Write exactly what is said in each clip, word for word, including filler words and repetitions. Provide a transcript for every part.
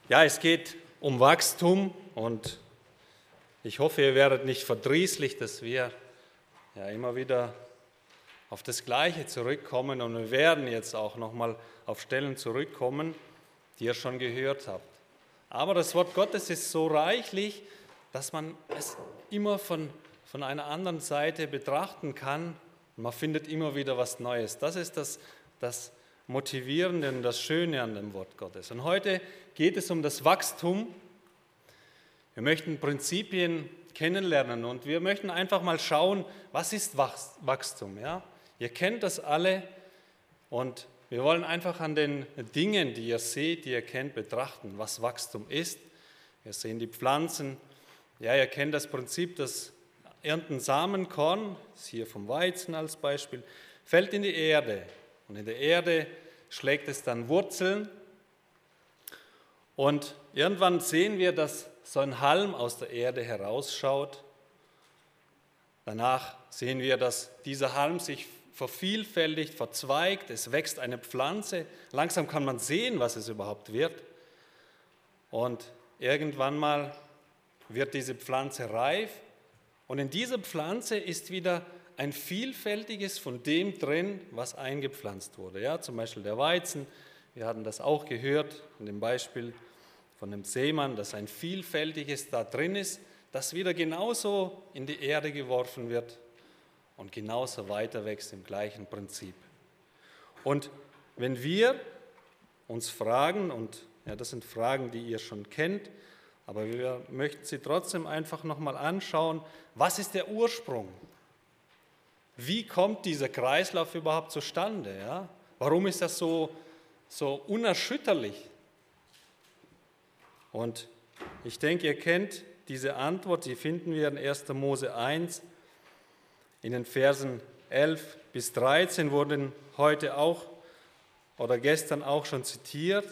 Ja, es geht um Wachstum und ich hoffe, ihr werdet nicht verdrießlich, dass wir ja immer wieder auf das Gleiche zurückkommen und wir werden jetzt auch nochmal auf Stellen zurückkommen, die ihr schon gehört habt. Aber das Wort Gottes ist so reichlich, dass man es immer von, von einer anderen Seite betrachten kann und man findet immer wieder was Neues. Das ist das, das Motivierende und das Schöne an dem Wort Gottes. Und heute geht es um das Wachstum. Wir möchten Prinzipien kennenlernen und wir möchten einfach mal schauen, was ist Wachstum? Ja? Ihr kennt das alle und wir wollen einfach an den Dingen, die ihr seht, die ihr kennt, betrachten, was Wachstum ist. Wir sehen die Pflanzen. Ja, ihr kennt das Prinzip, das ernten Samenkorn, das ist hier vom Weizen als Beispiel, fällt in die Erde. Und in der Erde schlägt es dann Wurzeln. Und irgendwann sehen wir, dass so ein Halm aus der Erde herausschaut. Danach sehen wir, dass dieser Halm sich vervielfältigt, verzweigt. Es wächst eine Pflanze. Langsam kann man sehen, was es überhaupt wird. Und irgendwann mal wird diese Pflanze reif. Und in dieser Pflanze ist wieder ein Vielfältiges von dem drin, was eingepflanzt wurde. Ja, zum Beispiel der Weizen, wir hatten das auch gehört in dem Beispiel von dem Seemann, dass ein Vielfältiges da drin ist, das wieder genauso in die Erde geworfen wird und genauso weiter wächst im gleichen Prinzip. Und wenn wir uns fragen, und ja, das sind Fragen, die ihr schon kennt, aber wir möchten sie trotzdem einfach nochmal anschauen, was ist der Ursprung? Wie kommt dieser Kreislauf überhaupt zustande? Ja? Warum ist das so, so unerschütterlich? Und ich denke, ihr kennt diese Antwort, die finden wir in erster Mose eins. In den Versen elf bis dreizehn wurden heute auch oder gestern auch schon zitiert.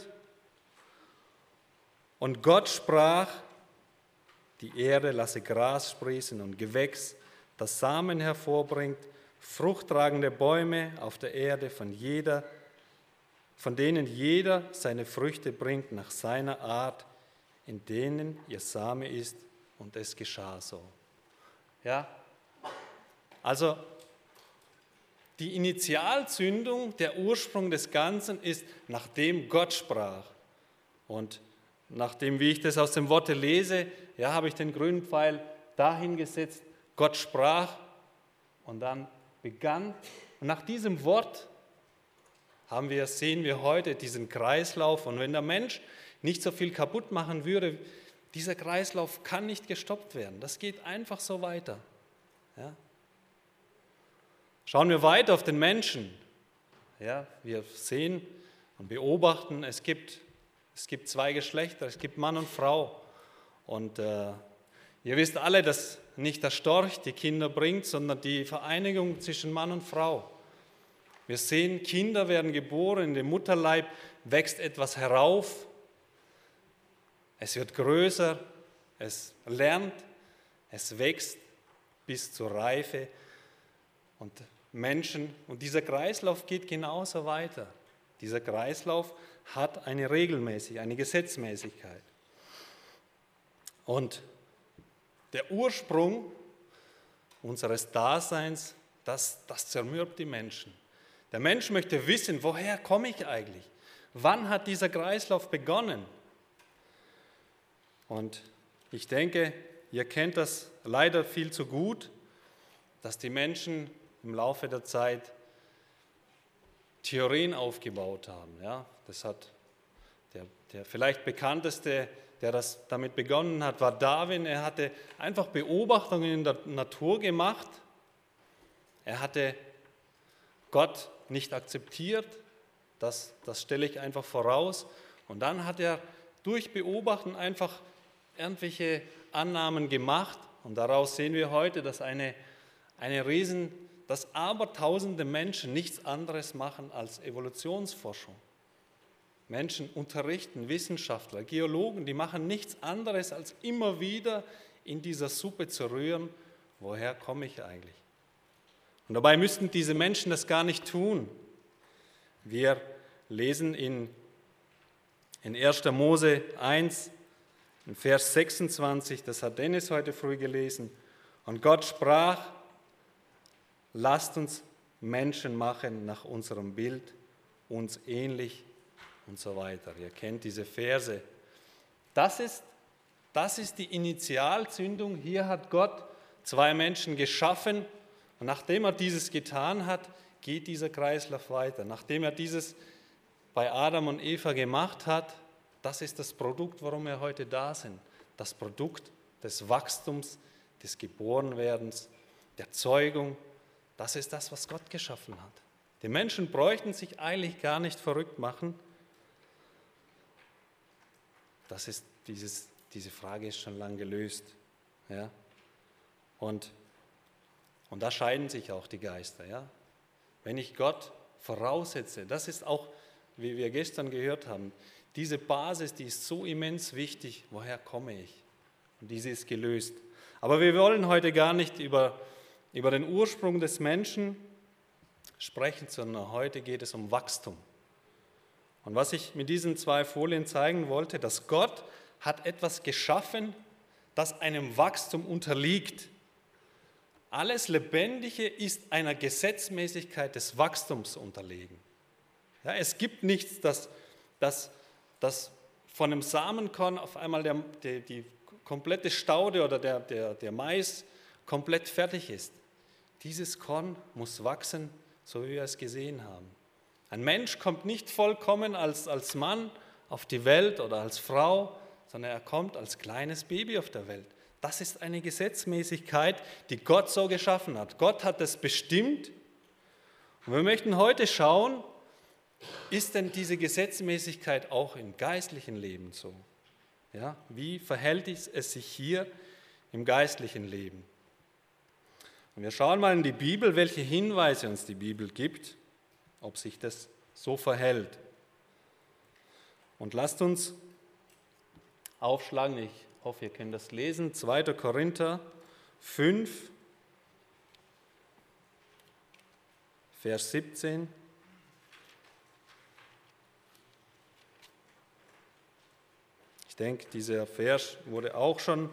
Und Gott sprach, die Erde lasse Gras sprießen und Gewächs, das Samen hervorbringt, fruchttragende Bäume auf der Erde, von, jeder, von denen jeder seine Früchte bringt nach seiner Art, in denen ihr Same ist, und es geschah so. Ja, also die Initialzündung, der Ursprung des Ganzen ist, nachdem Gott sprach. Und nachdem, wie ich das aus dem Worte lese, ja, habe ich den grünen Pfeil dahin gesetzt, Gott sprach und dann begann. Und nach diesem Wort haben wir, sehen wir heute diesen Kreislauf. Und wenn der Mensch nicht so viel kaputt machen würde, dieser Kreislauf kann nicht gestoppt werden. Das geht einfach so weiter. Ja. Schauen wir weiter auf den Menschen. Ja, wir sehen und beobachten, es gibt, es gibt zwei Geschlechter, es gibt Mann und Frau. Und äh, ihr wisst alle, dass nicht der Storch die Kinder bringt, sondern die Vereinigung zwischen Mann und Frau. Wir sehen, Kinder werden geboren, in dem Mutterleib wächst etwas herauf. Es wird größer, es lernt, es wächst bis zur Reife. Und Menschen, und dieser Kreislauf geht genauso weiter. Dieser Kreislauf hat eine Regelmäßigkeit, eine Gesetzmäßigkeit. Und der Ursprung unseres Daseins, das, das zermürbt die Menschen. Der Mensch möchte wissen, woher komme ich eigentlich? Wann hat dieser Kreislauf begonnen? Und ich denke, ihr kennt das leider viel zu gut, dass die Menschen im Laufe der Zeit Theorien aufgebaut haben. Ja, das hat der, der vielleicht bekannteste, der das damit begonnen hat, war Darwin. Er hatte einfach Beobachtungen in der Natur gemacht. Er hatte Gott nicht akzeptiert, das, das stelle ich einfach voraus. Und dann hat er durch Beobachten einfach irgendwelche Annahmen gemacht. Und daraus sehen wir heute, dass eine, eine Riesen, dass abertausende Menschen nichts anderes machen als Evolutionsforschung. Menschen unterrichten, Wissenschaftler, Geologen, die machen nichts anderes, als immer wieder in dieser Suppe zu rühren, woher komme ich eigentlich? Und dabei müssten diese Menschen das gar nicht tun. Wir lesen in In erster Mose eins, in Vers sechsundzwanzig, das hat Dennis heute früh gelesen. Und Gott sprach, lasst uns Menschen machen nach unserem Bild, uns ähnlich und so weiter. Ihr kennt diese Verse. Das ist, das ist die Initialzündung. Hier hat Gott zwei Menschen geschaffen und nachdem er dieses getan hat, geht dieser Kreislauf weiter. Nachdem er dieses bei Adam und Eva gemacht hat, das ist das Produkt, warum wir heute da sind. Das Produkt des Wachstums, des Geborenwerdens, der Zeugung. Das ist das, was Gott geschaffen hat. Die Menschen bräuchten sich eigentlich gar nicht verrückt machen. Das ist dieses, diese Frage ist schon lange gelöst. Ja? Und, und da scheiden sich auch die Geister. Ja? Wenn ich Gott voraussetze, das ist auch, wie wir gestern gehört haben, diese Basis, die ist so immens wichtig. Woher komme ich? Und diese ist gelöst. Aber wir wollen heute gar nicht über, über den Ursprung des Menschen sprechen, sondern heute geht es um Wachstum. Und was ich mit diesen zwei Folien zeigen wollte, dass Gott hat etwas geschaffen, das einem Wachstum unterliegt. Alles Lebendige ist einer Gesetzmäßigkeit des Wachstums unterlegen. Ja, es gibt nichts, das, das, das von einem Samenkorn auf einmal der, die, die komplette Staude oder der, der, der Mais komplett fertig ist. Dieses Korn muss wachsen, so wie wir es gesehen haben. Ein Mensch kommt nicht vollkommen als, als Mann auf die Welt oder als Frau, sondern er kommt als kleines Baby auf der Welt. Das ist eine Gesetzmäßigkeit, die Gott so geschaffen hat. Gott hat es bestimmt. Und wir möchten heute schauen, ist denn diese Gesetzmäßigkeit auch im geistlichen Leben so? Ja, wie verhält es sich hier im geistlichen Leben? Und wir schauen mal in die Bibel, welche Hinweise uns die Bibel gibt, ob sich das so verhält. Und lasst uns aufschlagen, ich hoffe, ihr könnt das lesen, zweiter Korinther fünf, Vers siebzehn. Ich denke, dieser Vers wurde auch schon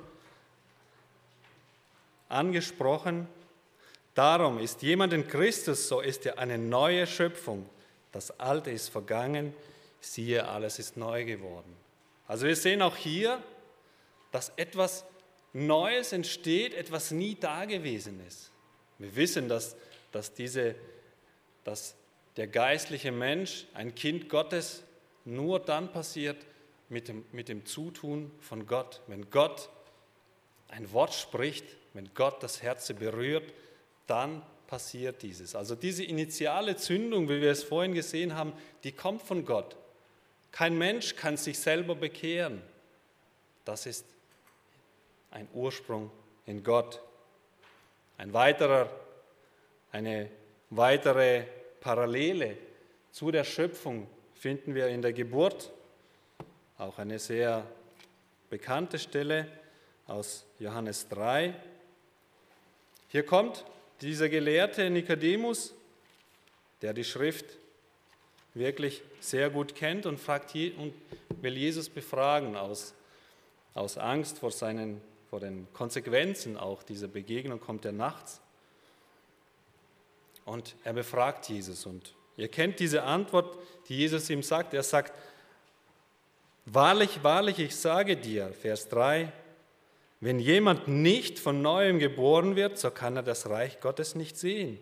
angesprochen. Darum ist jemand in Christus, so ist er eine neue Schöpfung. Das Alte ist vergangen, siehe, alles ist neu geworden. Also wir sehen auch hier, dass etwas Neues entsteht, etwas nie dagewesen ist. Wir wissen, dass, dass, diese, dass der geistliche Mensch, ein Kind Gottes, nur dann passiert mit dem, mit dem Zutun von Gott. Wenn Gott ein Wort spricht, wenn Gott das Herz berührt, dann passiert dieses. Also diese initiale Zündung, wie wir es vorhin gesehen haben, die kommt von Gott. Kein Mensch kann sich selber bekehren. Das ist ein Ursprung in Gott. Ein weiterer, eine weitere Parallele zu der Schöpfung finden wir in der Geburt. Auch eine sehr bekannte Stelle aus Johannes drei. Hier kommt dieser Gelehrte Nikodemus, der die Schrift wirklich sehr gut kennt und, fragt und will Jesus befragen aus, aus Angst vor, seinen, vor den Konsequenzen auch dieser Begegnung, kommt er nachts und er befragt Jesus. Und ihr kennt diese Antwort, die Jesus ihm sagt. Er sagt, wahrlich, wahrlich, ich sage dir, Vers drei, wenn jemand nicht von Neuem geboren wird, so kann er das Reich Gottes nicht sehen.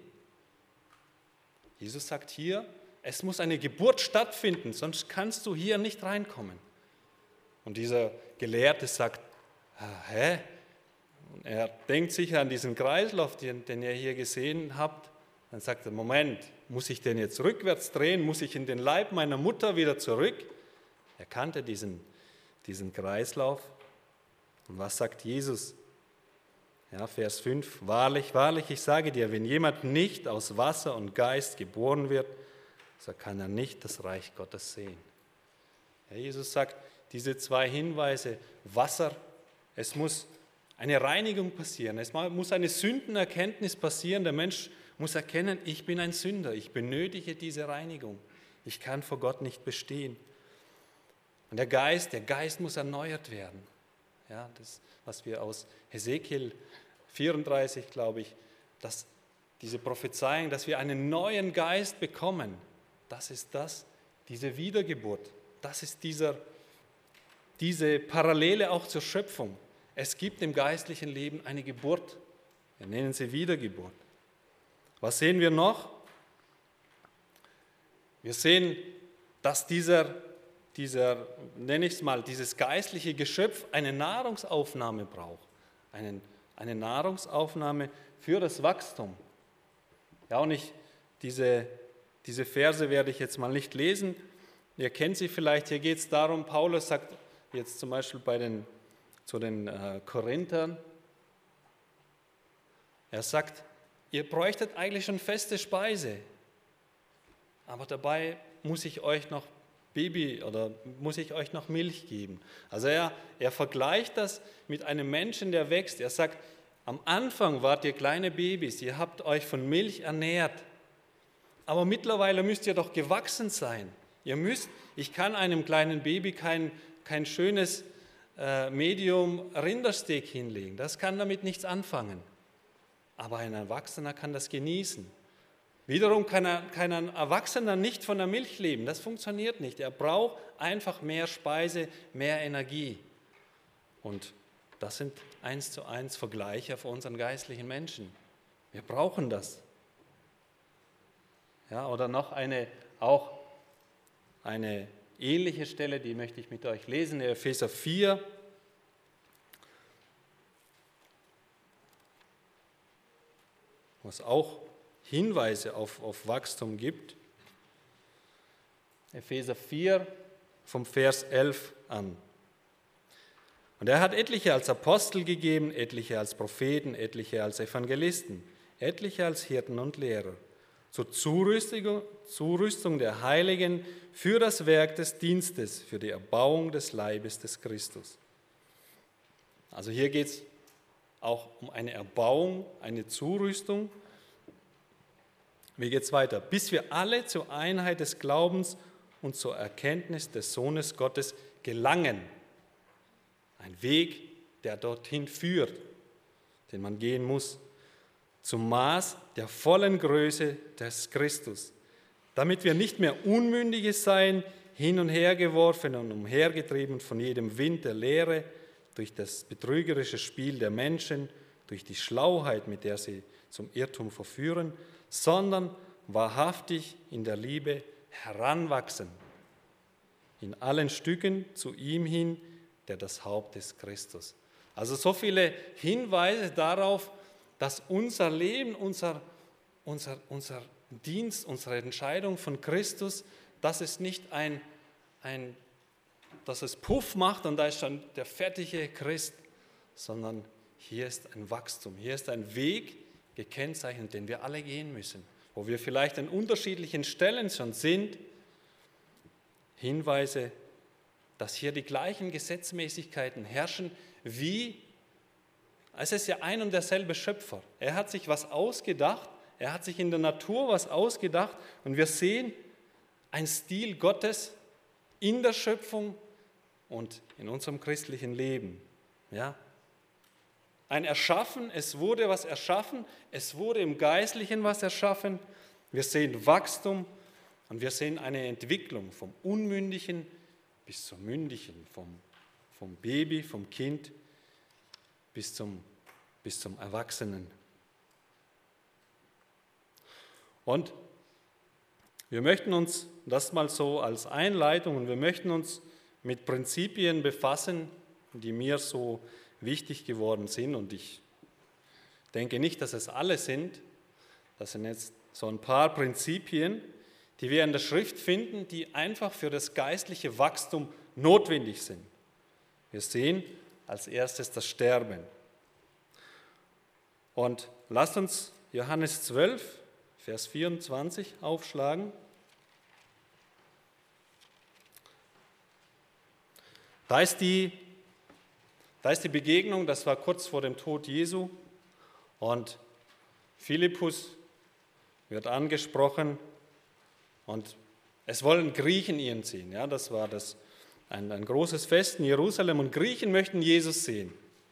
Jesus sagt hier, es muss eine Geburt stattfinden, sonst kannst du hier nicht reinkommen. Und dieser Gelehrte sagt, hä? Und er denkt sicher an diesen Kreislauf, den, den ihr hier gesehen habt. Dann sagt er, Moment, muss ich den jetzt rückwärts drehen? Muss ich in den Leib meiner Mutter wieder zurück? Er kannte diesen, diesen Kreislauf. Und was sagt Jesus? Ja, Vers fünf, wahrlich, wahrlich, ich sage dir, wenn jemand nicht aus Wasser und Geist geboren wird, so kann er nicht das Reich Gottes sehen. Ja, Jesus sagt, diese zwei Hinweise, Wasser, es muss eine Reinigung passieren, es muss eine Sündenerkenntnis passieren, der Mensch muss erkennen, ich bin ein Sünder, ich benötige diese Reinigung, ich kann vor Gott nicht bestehen. Und der Geist, der Geist muss erneuert werden. Ja, das, was wir aus Hesekiel vierunddreißig, glaube ich, dass diese Prophezeiung, dass wir einen neuen Geist bekommen, das ist das, diese Wiedergeburt. Das ist dieser, diese Parallele auch zur Schöpfung. Es gibt im geistlichen Leben eine Geburt. Wir nennen sie Wiedergeburt. Was sehen wir noch? Wir sehen, dass dieser, dieser, nenne ich es mal, dieses geistliche Geschöpf eine Nahrungsaufnahme braucht. Einen, eine Nahrungsaufnahme für das Wachstum. Ja, und ich, diese, diese Verse werde ich jetzt mal nicht lesen. Ihr kennt sie vielleicht, hier geht es darum, Paulus sagt jetzt zum Beispiel bei den, zu den äh, Korinthern, er sagt, ihr bräuchtet eigentlich schon feste Speise, aber dabei muss ich euch noch Baby oder muss ich euch noch Milch geben. Also er, er vergleicht das mit einem Menschen, der wächst. Er sagt, am Anfang wart ihr kleine Babys, ihr habt euch von Milch ernährt, aber mittlerweile müsst ihr doch gewachsen sein. Ihr müsst, ich kann einem kleinen Baby kein, kein schönes äh, Medium Rindersteak hinlegen, das kann damit nichts anfangen. Aber ein Erwachsener kann das genießen. Wiederum kann, er, kann ein Erwachsener nicht von der Milch leben, das funktioniert nicht. Er braucht einfach mehr Speise, mehr Energie. Und das sind eins zu eins Vergleiche auf unseren geistlichen Menschen. Wir brauchen das. Ja, oder noch eine, auch eine ähnliche Stelle, die möchte ich mit euch lesen, in Epheser vier. Wo es auch Hinweise auf, auf Wachstum gibt. Epheser vier, vom Vers elf an. Und er hat etliche als Apostel gegeben, etliche als Propheten, etliche als Evangelisten, etliche als Hirten und Lehrer, zur Zurüstung, Zurüstung der Heiligen für das Werk des Dienstes, für die Erbauung des Leibes des Christus. Also hier geht es auch um eine Erbauung, eine Zurüstung. Wie geht es weiter? Bis wir alle zur Einheit des Glaubens und zur Erkenntnis des Sohnes Gottes gelangen. Ein Weg, der dorthin führt, den man gehen muss, zum Maß der vollen Größe des Christus, damit wir nicht mehr Unmündige seien, hin und her geworfen und umhergetrieben von jedem Wind der Lehre, durch das betrügerische Spiel der Menschen, durch die Schlauheit, mit der sie zum Irrtum verführen, sondern wahrhaftig in der Liebe heranwachsen, in allen Stücken zu ihm hin, der das Haupt ist, Christus. Also so viele Hinweise darauf, dass unser Leben, unser, unser, unser Dienst, unsere Entscheidung von Christus, dass es nicht ein, ein dass es Puff macht und da ist schon der fertige Christ, sondern hier ist ein Wachstum, hier ist ein Weg gekennzeichnet, den wir alle gehen müssen, wo wir vielleicht an unterschiedlichen Stellen schon sind, Hinweise, dass hier die gleichen Gesetzmäßigkeiten herrschen, wie, es ist ja ein und derselbe Schöpfer. Er hat sich was ausgedacht, er hat sich in der Natur was ausgedacht und wir sehen ein Stil Gottes in der Schöpfung und in unserem christlichen Leben. Ja? Ein Erschaffen, es wurde was erschaffen, es wurde im Geistlichen was erschaffen. Wir sehen Wachstum und wir sehen eine Entwicklung vom Unmündigen bis zum Mündigen, vom, vom Baby, vom Kind bis zum, bis zum Erwachsenen. Und wir möchten uns das mal so als Einleitung und wir möchten uns mit Prinzipien befassen, die mir so wichtig geworden sind. Und ich denke nicht, dass es alle sind. Das sind jetzt so ein paar Prinzipien, die wir in der Schrift finden, die einfach für das geistliche Wachstum notwendig sind. Wir sehen als erstes das Sterben. Und lasst uns Johannes zwölf, Vers vierundzwanzig aufschlagen. Da ist die, da ist die Begegnung, das war kurz vor dem Tod Jesu und Philippus wird angesprochen und es wollen Griechen ihn sehen. Ja, das war das, ein, ein großes Fest in Jerusalem und Griechen möchten Jesus sehen.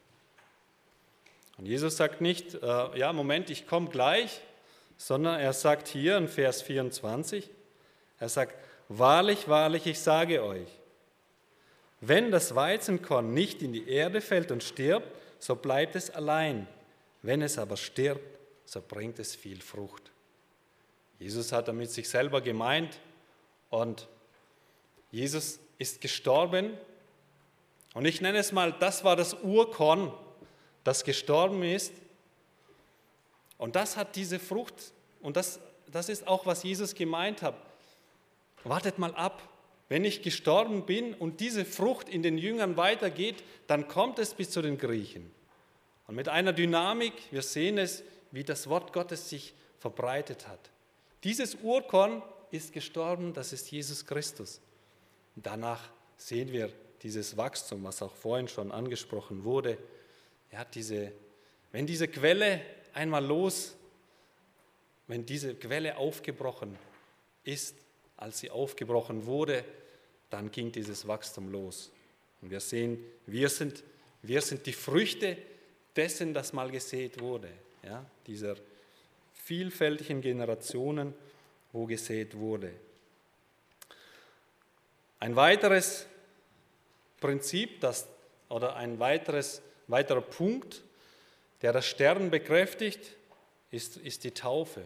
Und Jesus sagt nicht, äh, ja, Moment, ich komme gleich, sondern er sagt hier in Vers vierundzwanzig, er sagt, wahrlich, wahrlich, ich sage euch, wenn das Weizenkorn nicht in die Erde fällt und stirbt, so bleibt es allein. Wenn es aber stirbt, so bringt es viel Frucht. Jesus hat damit sich selber gemeint und Jesus ist gestorben. Und ich nenne es mal, das war das Urkorn, das gestorben ist. Und das hat diese Frucht, und das, das ist auch, was Jesus gemeint hat. Wartet mal ab, wenn ich gestorben bin und diese Frucht in den Jüngern weitergeht, dann kommt es bis zu den Griechen. Und mit einer Dynamik, wir sehen es, wie das Wort Gottes sich verbreitet hat. Dieses Urkorn ist gestorben, das ist Jesus Christus. Und danach sehen wir dieses Wachstum, was auch vorhin schon angesprochen wurde. Ja, diese, wenn diese Quelle einmal los, wenn diese Quelle aufgebrochen ist, als sie aufgebrochen wurde, dann ging dieses Wachstum los. Und wir sehen, wir sind, wir sind die Früchte dessen, das mal gesät wurde, ja, dieser vielfältigen Generationen, wo gesät wurde. Ein weiteres Prinzip, das, oder ein weiteres, weiterer Punkt, der das Sterben bekräftigt, ist, ist die Taufe.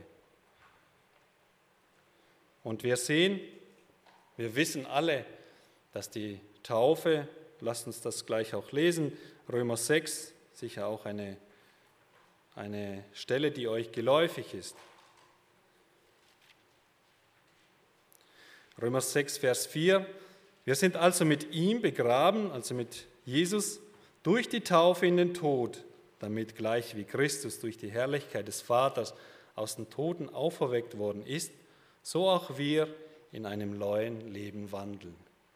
Und wir sehen, wir wissen alle, dass die Taufe, lasst uns das gleich auch lesen, Römer sechs, sicher auch eine, eine Stelle, die euch geläufig ist. Römer sechs, Vers vier, wir sind also mit ihm begraben, also mit Jesus, durch die Taufe in den Tod, damit gleich wie Christus durch die Herrlichkeit des Vaters aus den Toten auferweckt worden ist, so auch wir in einem neuen Leben wandeln.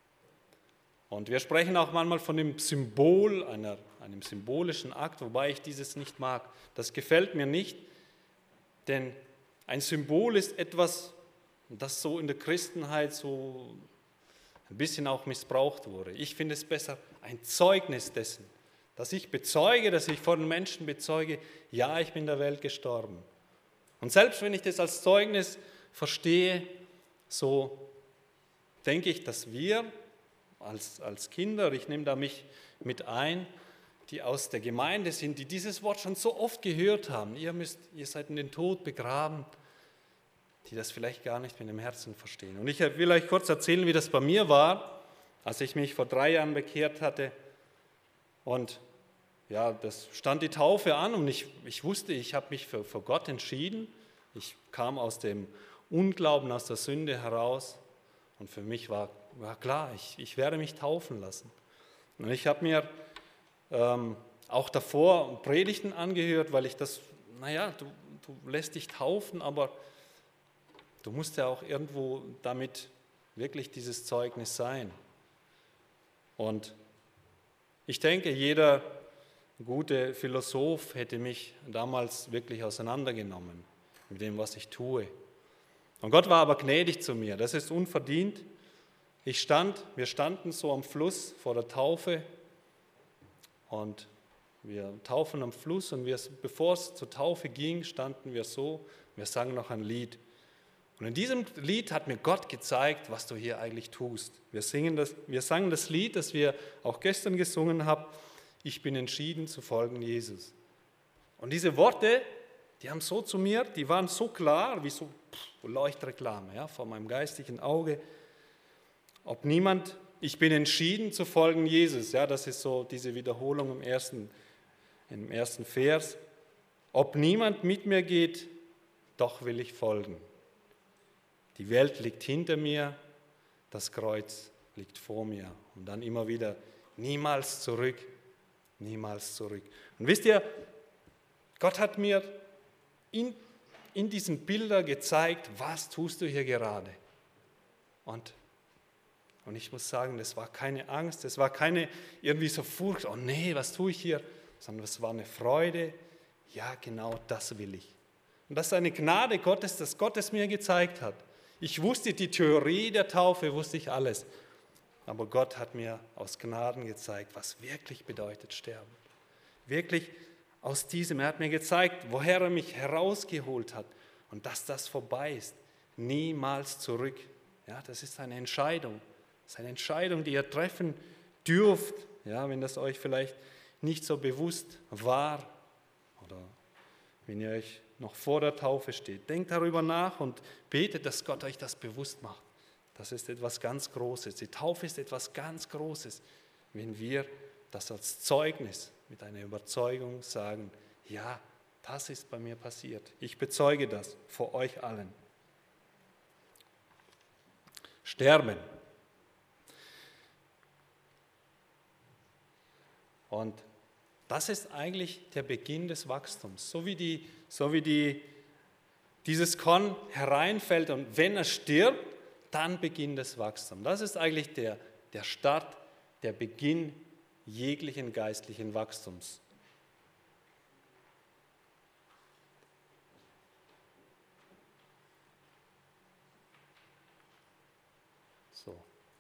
Und wir sprechen auch manchmal von dem Symbol, einer, einem symbolischen Akt, wobei ich dieses nicht mag. Das gefällt mir nicht, denn ein Symbol ist etwas, das so in der Christenheit so ein bisschen auch missbraucht wurde. Ich finde es besser, ein Zeugnis dessen, dass ich bezeuge, dass ich vor den Menschen bezeuge, ja, ich bin der Welt gestorben. Und selbst wenn ich das als Zeugnis verstehe, so denke ich, dass wir als, als Kinder, ich nehme da mich mit ein, die aus der Gemeinde sind, die dieses Wort schon so oft gehört haben, ihr, müsst, ihr seid in den Tod begraben, die das vielleicht gar nicht mit dem Herzen verstehen. Und ich will euch kurz erzählen, wie das bei mir war, als ich mich vor drei Jahren bekehrt hatte. Und ja, das stand die Taufe an und ich, ich wusste, ich habe mich für, für Gott entschieden. Ich kam aus dem Unglauben, aus der Sünde heraus und für mich war, war klar, ich, ich werde mich taufen lassen. Und ich habe mir ähm, auch davor Predigten angehört, weil ich das, naja, du, du lässt dich taufen, aber du musst ja auch irgendwo damit wirklich dieses Zeugnis sein. Und ich denke, jeder gute Philosoph hätte mich damals wirklich auseinandergenommen mit dem, was ich tue. Und Gott war aber gnädig zu mir, das ist unverdient. Ich stand, wir standen so am Fluss vor der Taufe und wir taufen am Fluss und wir, bevor es zur Taufe ging, standen wir so, wir sangen noch ein Lied. Und in diesem Lied hat mir Gott gezeigt, was du hier eigentlich tust. Wir, singen das, wir sangen das Lied, das wir auch gestern gesungen haben, ich bin entschieden zu folgen Jesus. Und diese Worte, die haben so zu mir, die waren so klar, wie so Leuchtreklame, ja, vor meinem geistigen Auge. Ob niemand, ich bin entschieden zu folgen Jesus, ja, das ist so diese Wiederholung im ersten, im ersten Vers. Ob niemand mit mir geht, doch will ich folgen. Die Welt liegt hinter mir, das Kreuz liegt vor mir. Und dann immer wieder, niemals zurück, niemals zurück. Und wisst ihr, Gott hat mir in, in diesen Bildern gezeigt, was tust du hier gerade. Und, und ich muss sagen, das war keine Angst, das war keine irgendwie so Furcht, oh nee, was tue ich hier, sondern es war eine Freude, ja genau das will ich. Und das ist eine Gnade Gottes, dass Gott es mir gezeigt hat. Ich wusste die Theorie der Taufe, wusste ich alles. aber Gott hat mir aus Gnaden gezeigt, was wirklich bedeutet sterben. Wirklich aus diesem, er hat mir gezeigt, woher er mich herausgeholt hat und dass das vorbei ist. Niemals zurück. Ja, das ist eine Entscheidung. Das ist eine Entscheidung, die ihr treffen dürft, ja, wenn das euch vielleicht nicht so bewusst war oder wenn ihr euch noch vor der Taufe steht. Denkt darüber nach und betet, dass Gott euch das bewusst macht. Das ist etwas ganz Großes. Die Taufe ist etwas ganz Großes, wenn wir das als Zeugnis mit einer Überzeugung sagen, ja, das ist bei mir passiert. Ich bezeuge das vor euch allen. Sterben. Und das ist eigentlich der Beginn des Wachstums. So wie, die, so wie die, dieses Korn hereinfällt und wenn er stirbt, dann beginnt das Wachstum. Das ist eigentlich der, der Start, der Beginn jeglichen geistlichen Wachstums. So.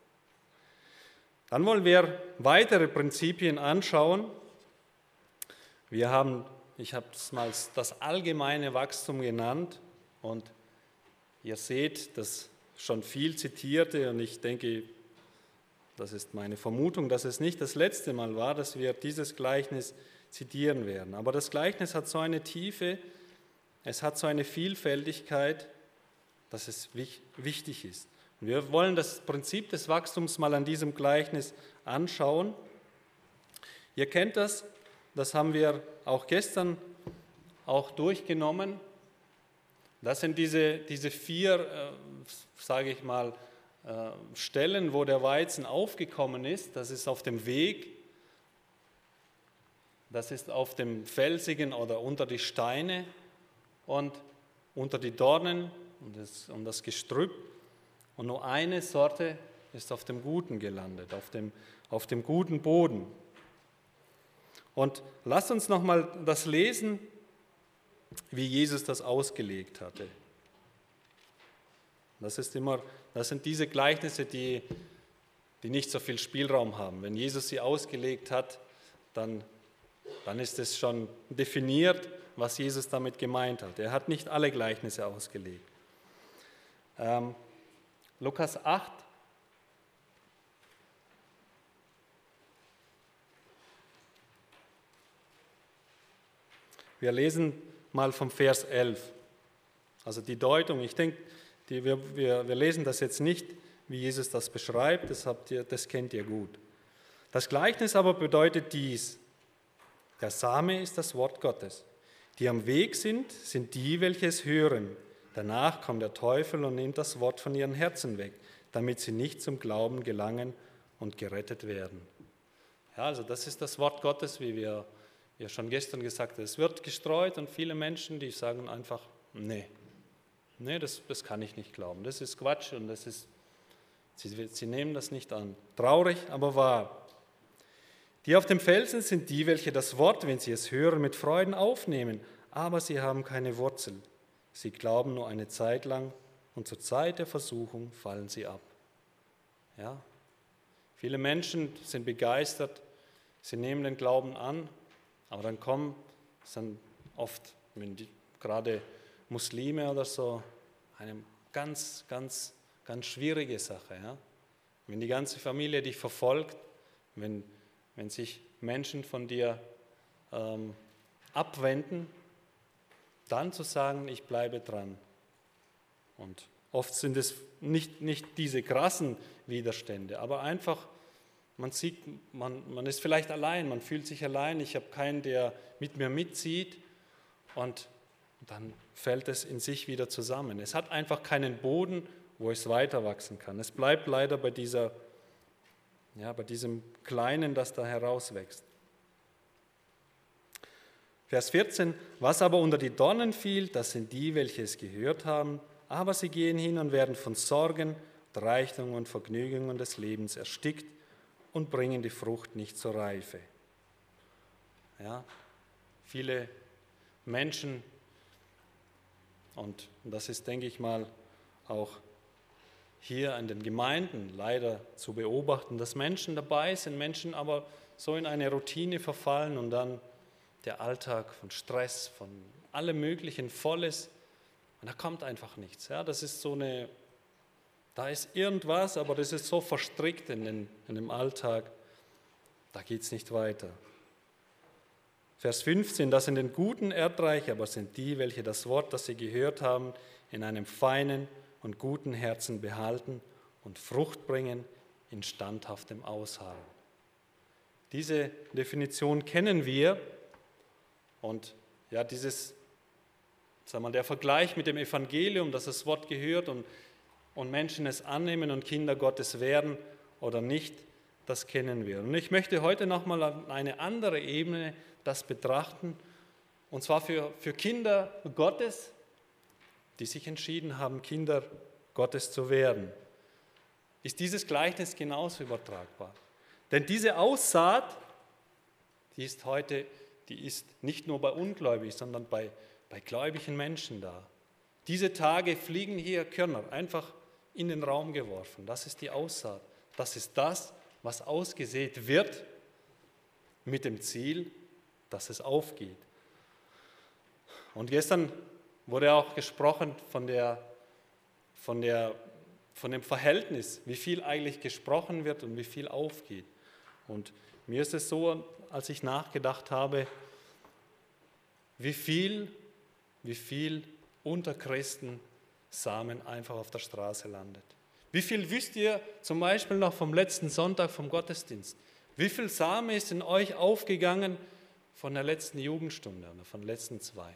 Dann wollen wir weitere Prinzipien anschauen. Wir haben, ich habe es mal das allgemeine Wachstum genannt und ihr seht das schon viel zitierte und ich denke, das ist meine Vermutung, dass es nicht das letzte Mal war, dass wir dieses Gleichnis zitieren werden. Aber das Gleichnis hat so eine Tiefe, es hat so eine Vielfältigkeit, dass es wichtig ist. Und wir wollen das Prinzip des Wachstums mal an diesem Gleichnis anschauen. Ihr kennt das, das haben wir auch gestern auch durchgenommen. Das sind diese, diese vier, äh, sage ich mal, äh, Stellen, wo der Weizen aufgekommen ist. Das ist auf dem Weg, das ist auf dem Felsigen oder unter die Steine und unter die Dornen und das, und das Gestrüpp. Und nur eine Sorte ist auf dem Guten gelandet, auf dem, auf dem guten Boden. Und lasst uns nochmal das lesen, wie Jesus das ausgelegt hatte. Das ist immer, das sind diese Gleichnisse, die, die nicht so viel Spielraum haben. Wenn Jesus sie ausgelegt hat, dann, dann ist es schon definiert, was Jesus damit gemeint hat. Er hat nicht alle Gleichnisse ausgelegt. Ähm, Lukas acht. Wir lesen mal vom Vers elf. Also die Deutung, ich denke, die, wir, wir, wir lesen das jetzt nicht, wie Jesus das beschreibt, das, habt ihr, das kennt ihr gut. Das Gleichnis aber bedeutet dies: Der Same ist das Wort Gottes. Die am Weg sind, sind die, welche es hören. Danach kommt der Teufel und nimmt das Wort von ihren Herzen weg, damit sie nicht zum Glauben gelangen und gerettet werden. Ja, also das ist das Wort Gottes, wie wir ja schon gestern gesagt haben. Es wird gestreut und viele Menschen, die sagen einfach, nee, nee, das, das kann ich nicht glauben. Das ist Quatsch und das ist, sie, sie nehmen das nicht an. Traurig, aber wahr. Die auf dem Felsen sind die, welche das Wort, wenn sie es hören, mit Freuden aufnehmen, aber sie haben keine Wurzel. Sie glauben nur eine Zeit lang und zur Zeit der Versuchung fallen sie ab. Ja? Viele Menschen sind begeistert, sie nehmen den Glauben an, aber dann kommen, es sind oft, wenn die, gerade Muslime oder so, eine ganz, ganz, ganz schwierige Sache. Ja? Wenn die ganze Familie dich verfolgt, wenn, wenn sich Menschen von dir ähm, abwenden, dann zu sagen, ich bleibe dran. Und oft sind es nicht, nicht diese krassen Widerstände, aber einfach, man sieht, man, man ist vielleicht allein, man fühlt sich allein, ich habe keinen, der mit mir mitzieht und dann fällt es in sich wieder zusammen. Es hat einfach keinen Boden, wo es weiter wachsen kann. Es bleibt leider bei, dieser, ja, bei diesem Kleinen, das da herauswächst. Vers vierzehn, was aber unter die Dornen fiel, das sind die, welche es gehört haben, aber sie gehen hin und werden von Sorgen, Reichtungen und Vergnügungen des Lebens erstickt und bringen die Frucht nicht zur Reife. Ja, viele Menschen, und das ist, denke ich mal, auch hier in den Gemeinden leider zu beobachten, dass Menschen dabei sind, Menschen aber so in eine Routine verfallen und dann der Alltag von Stress, von allem Möglichen voll ist und da kommt einfach nichts. Ja, das ist so eine, da ist irgendwas, aber das ist so verstrickt in, den, in dem Alltag, da geht es nicht weiter. Vers fünfzehn, das sind den guten Erdreich, aber sind die, welche das Wort, das sie gehört haben, in einem feinen und guten Herzen behalten und Frucht bringen in standhaftem Ausharren. Diese Definition kennen wir und ja, dieses, sagen wir mal, der Vergleich mit dem Evangelium, dass das Wort gehört und, und Menschen es annehmen und Kinder Gottes werden oder nicht, das kennen wir. Und ich möchte heute nochmal an eine andere Ebene das betrachten, und zwar für, für Kinder Gottes, die sich entschieden haben, Kinder Gottes zu werden. Ist dieses Gleichnis genauso übertragbar? Denn diese Aussaat, die ist heute, die ist nicht nur bei Ungläubigen, sondern bei, bei gläubigen Menschen da. Diese Tage fliegen hier Körner einfach in den Raum geworfen. Das ist die Aussaat. Das ist das, was ausgesät wird mit dem Ziel, dass es aufgeht. Und gestern wurde auch gesprochen von, der, von, der, von dem Verhältnis, wie viel eigentlich gesprochen wird und wie viel aufgeht. Und mir ist es so, als ich nachgedacht habe, wie viel, wie viel unter Christen Samen einfach auf der Straße landet. Wie viel wisst ihr zum Beispiel noch vom letzten Sonntag vom Gottesdienst? Wie viel Samen ist in euch aufgegangen von der letzten Jugendstunde oder von den letzten zwei?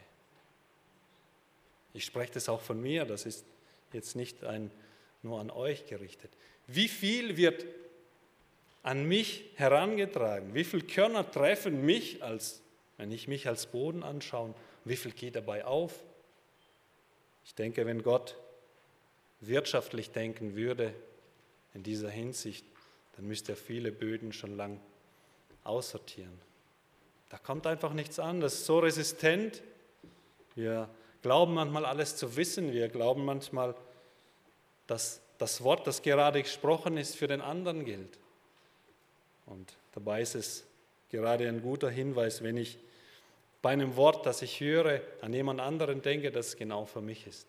Ich spreche das auch von mir, das ist jetzt nicht ein, nur an euch gerichtet. Wie viel wird an mich herangetragen? Wie viele Körner treffen mich, als, wenn ich mich als Boden anschaue? Wie viel geht dabei auf? Ich denke, wenn Gott wirtschaftlich denken würde in dieser Hinsicht, dann müsste er viele Böden schon lang aussortieren. Da kommt einfach nichts an, das ist so resistent. Wir glauben manchmal alles zu wissen, wir glauben manchmal, dass das Wort, das gerade gesprochen ist, für den anderen gilt. Und dabei ist es gerade ein guter Hinweis, wenn ich bei einem Wort, das ich höre, an jemand anderen denke, dass es genau für mich ist.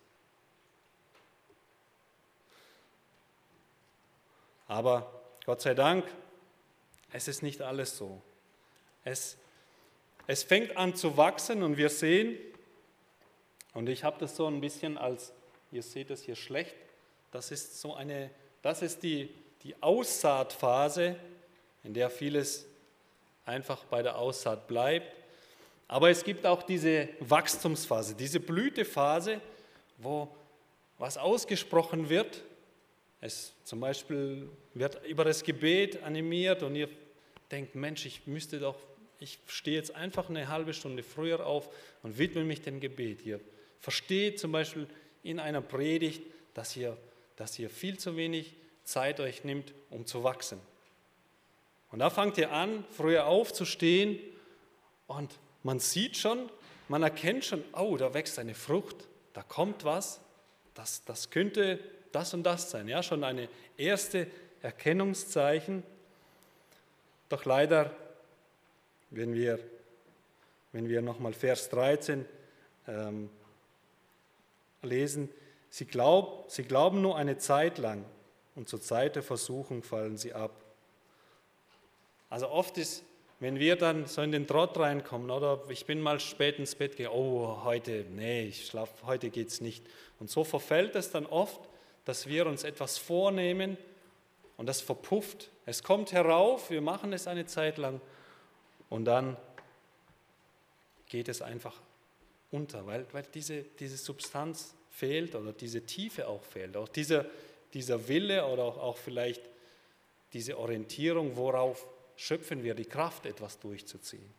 Aber Gott sei Dank, es ist nicht alles so. Es, es fängt an zu wachsen und wir sehen, und ich habe das so ein bisschen als, ihr seht es hier schlecht, das ist so eine, das ist die, die Aussaatphase, in der vieles einfach bei der Aussaat bleibt. Aber es gibt auch diese Wachstumsphase, diese Blütephase, wo was ausgesprochen wird. Es zum Beispiel wird über das Gebet animiert und ihr denkt, Mensch, ich müsste doch, ich stehe jetzt einfach eine halbe Stunde früher auf und widme mich dem Gebet. Ihr versteht zum Beispiel in einer Predigt, dass ihr, dass ihr viel zu wenig Zeit euch nimmt, um zu wachsen. Und da fangt ihr an, früher aufzustehen und man sieht schon, man erkennt schon, oh, da wächst eine Frucht, da kommt was, das, das könnte das und das sein. Ja, schon eine erste Erkennungszeichen. Doch leider, wenn wir, wenn wir nochmal Vers dreizehn ähm, lesen, sie, glaub, sie glauben nur eine Zeit lang und zur Zeit der Versuchung fallen sie ab. Also oft ist, wenn wir dann so in den Trott reinkommen, oder ich bin mal spät ins Bett gegangen, oh, heute, nee, ich schlafe, heute geht's nicht. Und so verfällt es dann oft, dass wir uns etwas vornehmen und das verpufft. Es kommt herauf, wir machen es eine Zeit lang und dann geht es einfach unter, weil, weil diese, diese Substanz fehlt oder diese Tiefe auch fehlt. Auch dieser, dieser Wille oder auch, auch vielleicht diese Orientierung, worauf schöpfen wir die Kraft, etwas durchzuziehen.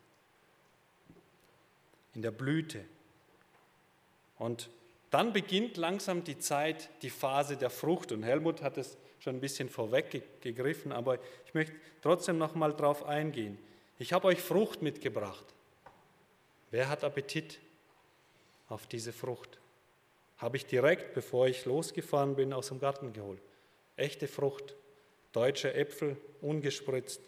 In der Blüte. Und dann beginnt langsam die Zeit, die Phase der Frucht. Und Helmut hat es schon ein bisschen vorweggegriffen, aber ich möchte trotzdem noch mal drauf eingehen. Ich habe euch Frucht mitgebracht. Wer hat Appetit auf diese Frucht? Habe ich direkt, bevor ich losgefahren bin, aus dem Garten geholt. echte Frucht, deutsche Äpfel, ungespritzt.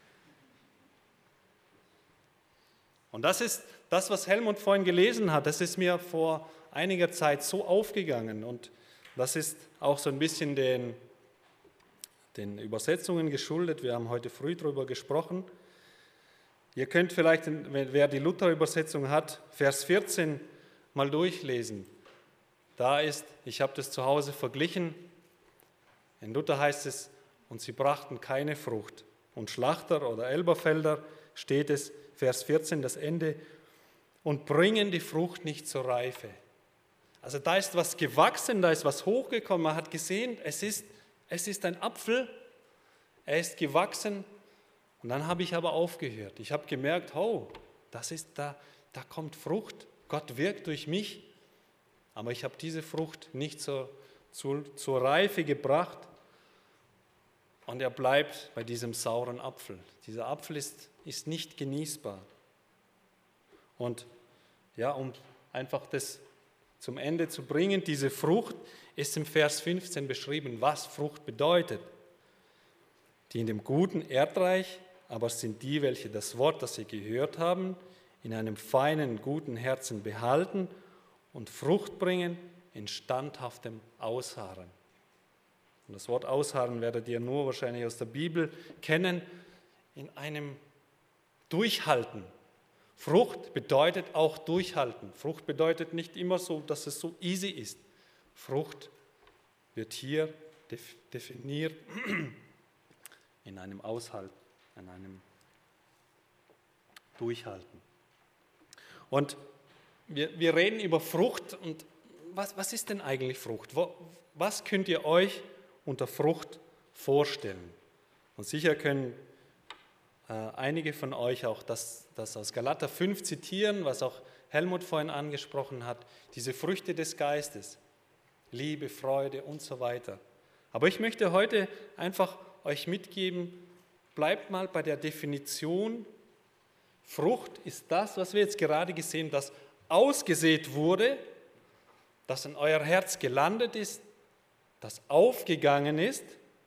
Und das ist das, was Helmut vorhin gelesen hat, das ist mir vor einiger Zeit so aufgegangen. Und das ist auch so ein bisschen den, den Übersetzungen geschuldet. Wir haben heute früh darüber gesprochen. Ihr könnt vielleicht, wer die Luther-Übersetzung hat, Vers vierzehn mal durchlesen. Da ist, ich habe das zu Hause verglichen, in Luther heißt es, und sie brachten keine Frucht. Und Schlachter oder Elberfelder steht es, Vers vierzehn, das Ende, und bringen die Frucht nicht zur Reife. Also da ist was gewachsen, da ist was hochgekommen, man hat gesehen, es ist, es ist ein Apfel, er ist gewachsen, und dann habe ich aber aufgehört. Ich habe gemerkt, oh, das ist da, da kommt Frucht, Gott wirkt durch mich, aber ich habe diese Frucht nicht zur, zur, zur Reife gebracht, und er bleibt bei diesem sauren Apfel. Dieser Apfel ist, ist nicht genießbar. Und ja, um einfach das zum Ende zu bringen, diese Frucht ist im Vers fünfzehn beschrieben, was Frucht bedeutet. Die in dem guten Erdreich, aber es sind die, welche das Wort, das sie gehört haben, in einem feinen, guten Herzen behalten und Frucht bringen in standhaftem Ausharren. Und das Wort Ausharren werdet ihr nur wahrscheinlich aus der Bibel kennen, in einem Durchhalten. Frucht bedeutet auch Durchhalten. Frucht bedeutet nicht immer so, dass es so easy ist. Frucht wird hier definiert in einem Aushalten, in einem Durchhalten. Und wir, wir reden über Frucht. Und was, was ist denn eigentlich Frucht? Wo, was könnt ihr euch unter Frucht vorstellen? Und sicher können äh, einige von euch auch das, das aus Galater fünf zitieren, was auch Helmut vorhin angesprochen hat, diese Früchte des Geistes, Liebe, Freude und so weiter. Aber ich möchte heute einfach euch mitgeben, bleibt mal bei der Definition. Frucht ist das, was wir jetzt gerade gesehen haben, das ausgesät wurde, das in euer Herz gelandet ist, das aufgegangen ist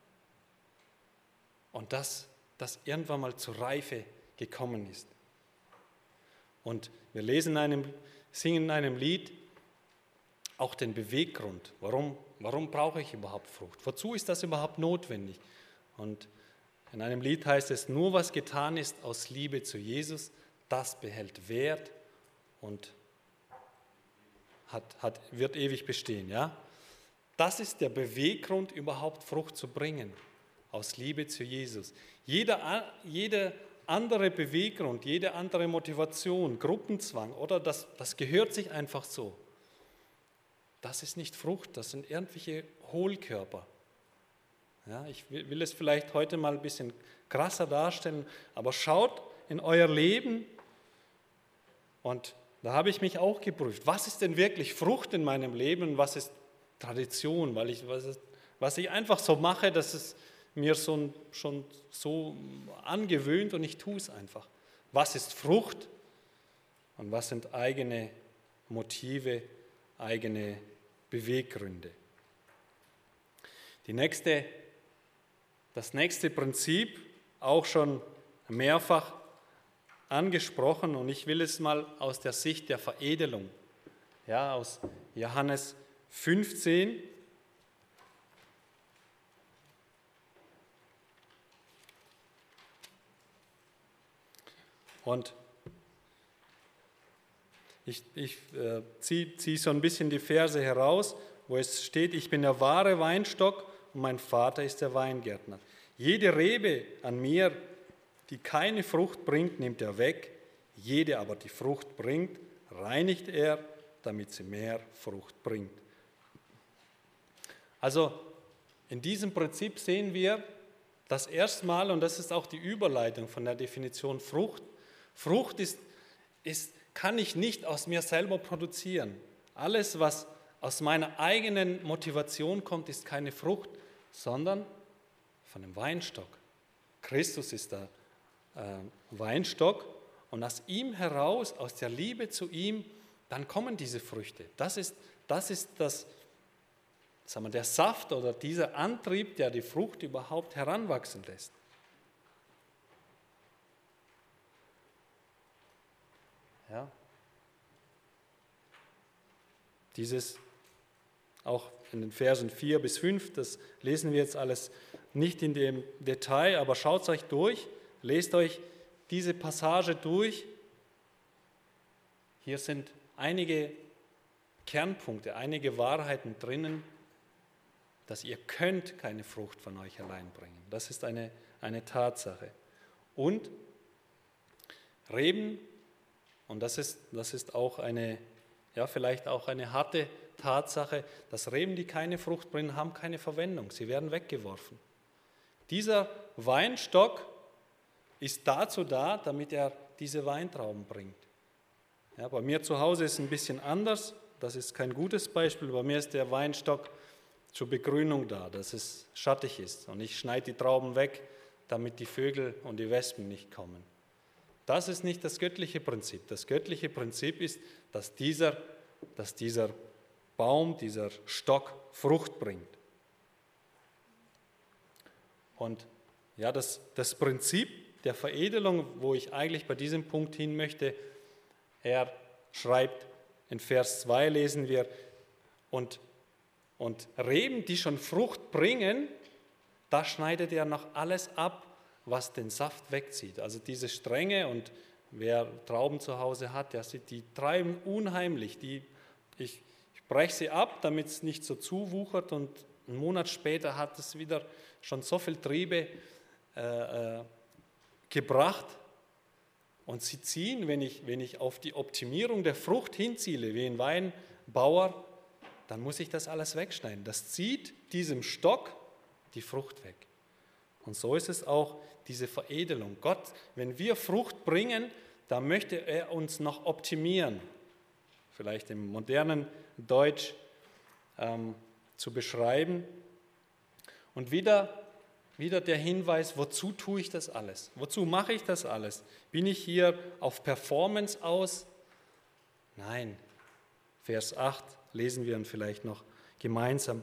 und das, das irgendwann mal zur Reife gekommen ist. Und wir lesen in einem, singen in einem Lied auch den Beweggrund. Warum, warum brauche ich überhaupt Frucht? Wozu ist das überhaupt notwendig? Und in einem Lied heißt es, nur was getan ist aus Liebe zu Jesus, das behält Wert und hat, hat, wird ewig bestehen. Ja? Das ist der Beweggrund, überhaupt Frucht zu bringen, aus Liebe zu Jesus. Jeder, jeder andere Beweggrund, jede andere Motivation, Gruppenzwang, oder das, das gehört sich einfach so. Das ist nicht Frucht, das sind irgendwelche Hohlkörper. Ja, ich will, will es vielleicht heute mal ein bisschen krasser darstellen, aber schaut in euer Leben und da habe ich mich auch geprüft. Was ist denn wirklich Frucht in meinem Leben? Was ist Tradition? Weil ich, was, ist, was ich einfach so mache, dass es mir so, schon so angewöhnt und ich tue es einfach. Was ist Frucht und was sind eigene Motive, eigene Beweggründe? Die nächste, das nächste Prinzip, auch schon mehrfach angesprochen, und ich will es mal aus der Sicht der Veredelung, ja, aus Johannes fünfzehn. Und ich, ich äh, ziehe zieh so ein bisschen die Verse heraus, wo es steht, ich bin der wahre Weinstock und mein Vater ist der Weingärtner. Jede Rebe an mir, die keine Frucht bringt, nimmt er weg. Jede aber, die Frucht bringt, reinigt er, damit sie mehr Frucht bringt. Also in diesem Prinzip sehen wir das erstmal, und das ist auch die Überleitung von der Definition Frucht. Frucht ist, ist, kann ich nicht aus mir selber produzieren. Alles, was aus meiner eigenen Motivation kommt, ist keine Frucht, sondern von dem Weinstock. Christus ist der äh, Weinstock und aus ihm heraus, aus der Liebe zu ihm, dann kommen diese Früchte. Das ist das, ist das sagen wir, der Saft oder dieser Antrieb, der die Frucht überhaupt heranwachsen lässt. Ja. Dieses auch in den Versen vier bis fünf, das lesen wir jetzt alles nicht in dem Detail, aber schaut es euch durch, lest euch diese Passage durch. Hier sind einige Kernpunkte, einige Wahrheiten drinnen, dass ihr könnt keine Frucht von euch allein bringen. Das ist eine, eine Tatsache. Und Reben, und das ist, das ist auch eine, ja, vielleicht auch eine harte Tatsache, dass Reben, die keine Frucht bringen, haben keine Verwendung. Sie werden weggeworfen. Dieser Weinstock ist dazu da, damit er diese Weintrauben bringt. Ja, bei mir zu Hause ist es ein bisschen anders. Das ist kein gutes Beispiel. Bei mir ist der Weinstock zur Begrünung da, dass es schattig ist. Und ich schneide die Trauben weg, damit die Vögel und die Wespen nicht kommen. Das ist nicht das göttliche Prinzip. Das göttliche Prinzip ist, dass dieser, dass dieser Baum, dieser Stock Frucht bringt. Und ja, das, das Prinzip der Veredelung, wo ich eigentlich bei diesem Punkt hin möchte, er schreibt, in Vers zwei lesen wir, und, und Reben, die schon Frucht bringen, da schneidet er noch alles ab, was den Saft wegzieht. Also diese Stränge, und wer Trauben zu Hause hat, der sieht, die treiben unheimlich. Die, ich ich breche sie ab, damit es nicht so zuwuchert, und einen Monat später hat es wieder schon so viel Triebe äh, äh, gebracht. Und sie ziehen, wenn ich, wenn ich auf die Optimierung der Frucht hinziele, wie ein Weinbauer, dann muss ich das alles wegschneiden. Das zieht diesem Stock die Frucht weg. Und so ist es auch diese Veredelung. Gott, wenn wir Frucht bringen, dann möchte er uns noch optimieren. Vielleicht im modernen Deutsch ähm, zu beschreiben. Und wieder, wieder der Hinweis, wozu tue ich das alles? Wozu mache ich das alles? Bin ich hier auf Performance aus? Nein. Vers acht lesen wir ihn vielleicht noch gemeinsam.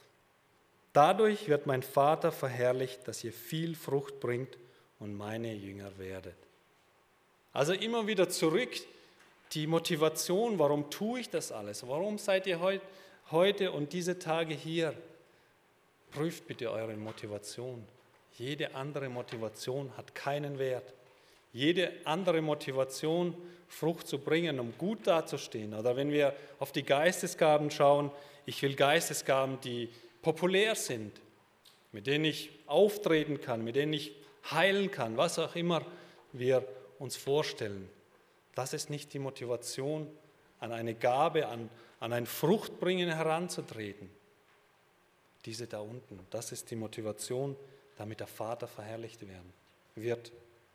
Dadurch wird mein Vater verherrlicht, dass ihr viel Frucht bringt und meine Jünger werdet. Also immer wieder zurück die Motivation, warum tue ich das alles? Warum seid ihr heut, heute und diese Tage hier? Prüft bitte eure Motivation. Jede andere Motivation hat keinen Wert. Jede andere Motivation, Frucht zu bringen, um gut dazustehen. Oder wenn wir auf die Geistesgaben schauen, ich will Geistesgaben, die populär sind, mit denen ich auftreten kann, mit denen ich heilen kann, was auch immer wir uns vorstellen. Das ist nicht die Motivation, an eine Gabe, an, an ein Fruchtbringen heranzutreten. Diese da unten, das ist die Motivation, damit der Vater verherrlicht werden wird.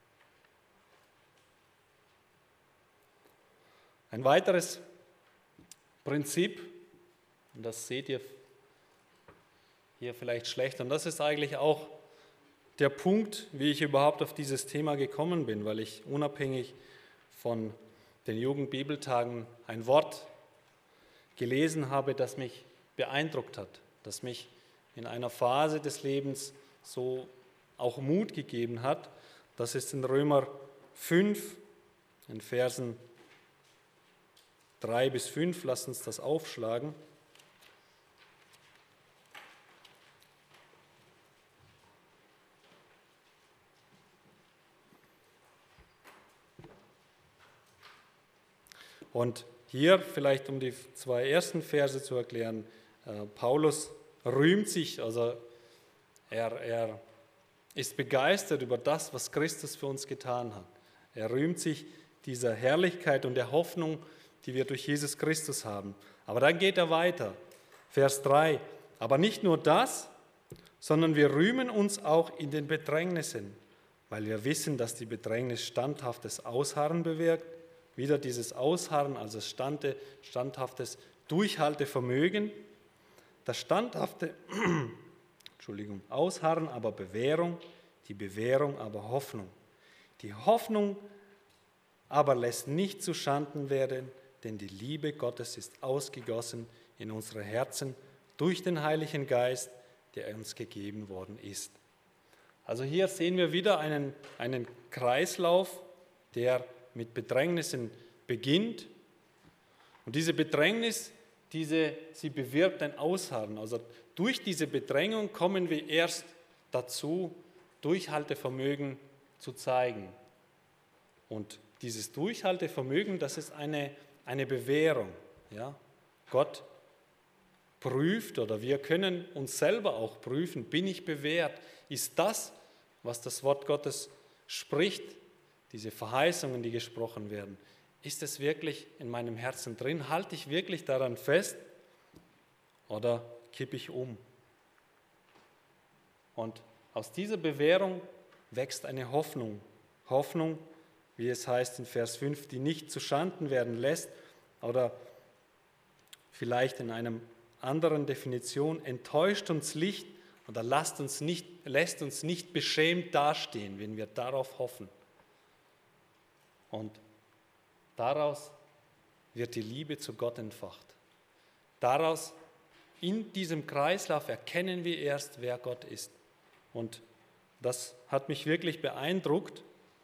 Ein weiteres Prinzip, und das seht ihr hier vielleicht schlecht, und das ist eigentlich auch der Punkt, wie ich überhaupt auf dieses Thema gekommen bin, weil ich unabhängig von den Jugendbibeltagen ein Wort gelesen habe, das mich beeindruckt hat, das mich in einer Phase des Lebens so auch Mut gegeben hat. Das ist in Römer fünf, in Versen drei bis fünf, lasst uns das aufschlagen. Und hier, vielleicht um die zwei ersten Verse zu erklären, äh, Paulus rühmt sich, also er, er ist begeistert über das, was Christus für uns getan hat. Er rühmt sich dieser Herrlichkeit und der Hoffnung, die wir durch Jesus Christus haben. Aber dann geht er weiter, Vers drei. Aber nicht nur das, sondern wir rühmen uns auch in den Bedrängnissen, weil wir wissen, dass die Bedrängnis standhaftes Ausharren bewirkt. Wieder dieses Ausharren, also stande, standhaftes Durchhaltevermögen. Das standhafte Entschuldigung, Ausharren aber Bewährung, die Bewährung aber Hoffnung. Die Hoffnung aber lässt nicht zuschanden werden, denn die Liebe Gottes ist ausgegossen in unsere Herzen durch den Heiligen Geist, der uns gegeben worden ist. Also hier sehen wir wieder einen, einen Kreislauf, der mit Bedrängnissen beginnt. Und diese Bedrängnis, diese, sie bewirkt ein Ausharren. Also durch diese Bedrängung kommen wir erst dazu, Durchhaltevermögen zu zeigen. Und dieses Durchhaltevermögen, das ist eine, eine Bewährung. Ja? Gott prüft, oder wir können uns selber auch prüfen, bin ich bewährt? Ist das, was das Wort Gottes spricht, diese Verheißungen, die gesprochen werden, ist es wirklich in meinem Herzen drin? Halte ich wirklich daran fest oder kippe ich um? Und aus dieser Bewährung wächst eine Hoffnung. Hoffnung, wie es heißt in Vers fünf, die nicht zuschanden werden lässt, oder vielleicht in einer anderen Definition, enttäuscht uns Licht oder lasst uns nicht, lässt uns nicht beschämt dastehen, wenn wir darauf hoffen. Und daraus wird die Liebe zu Gott entfacht. Daraus, in diesem Kreislauf erkennen wir erst, wer Gott ist. Und das hat mich wirklich beeindruckt,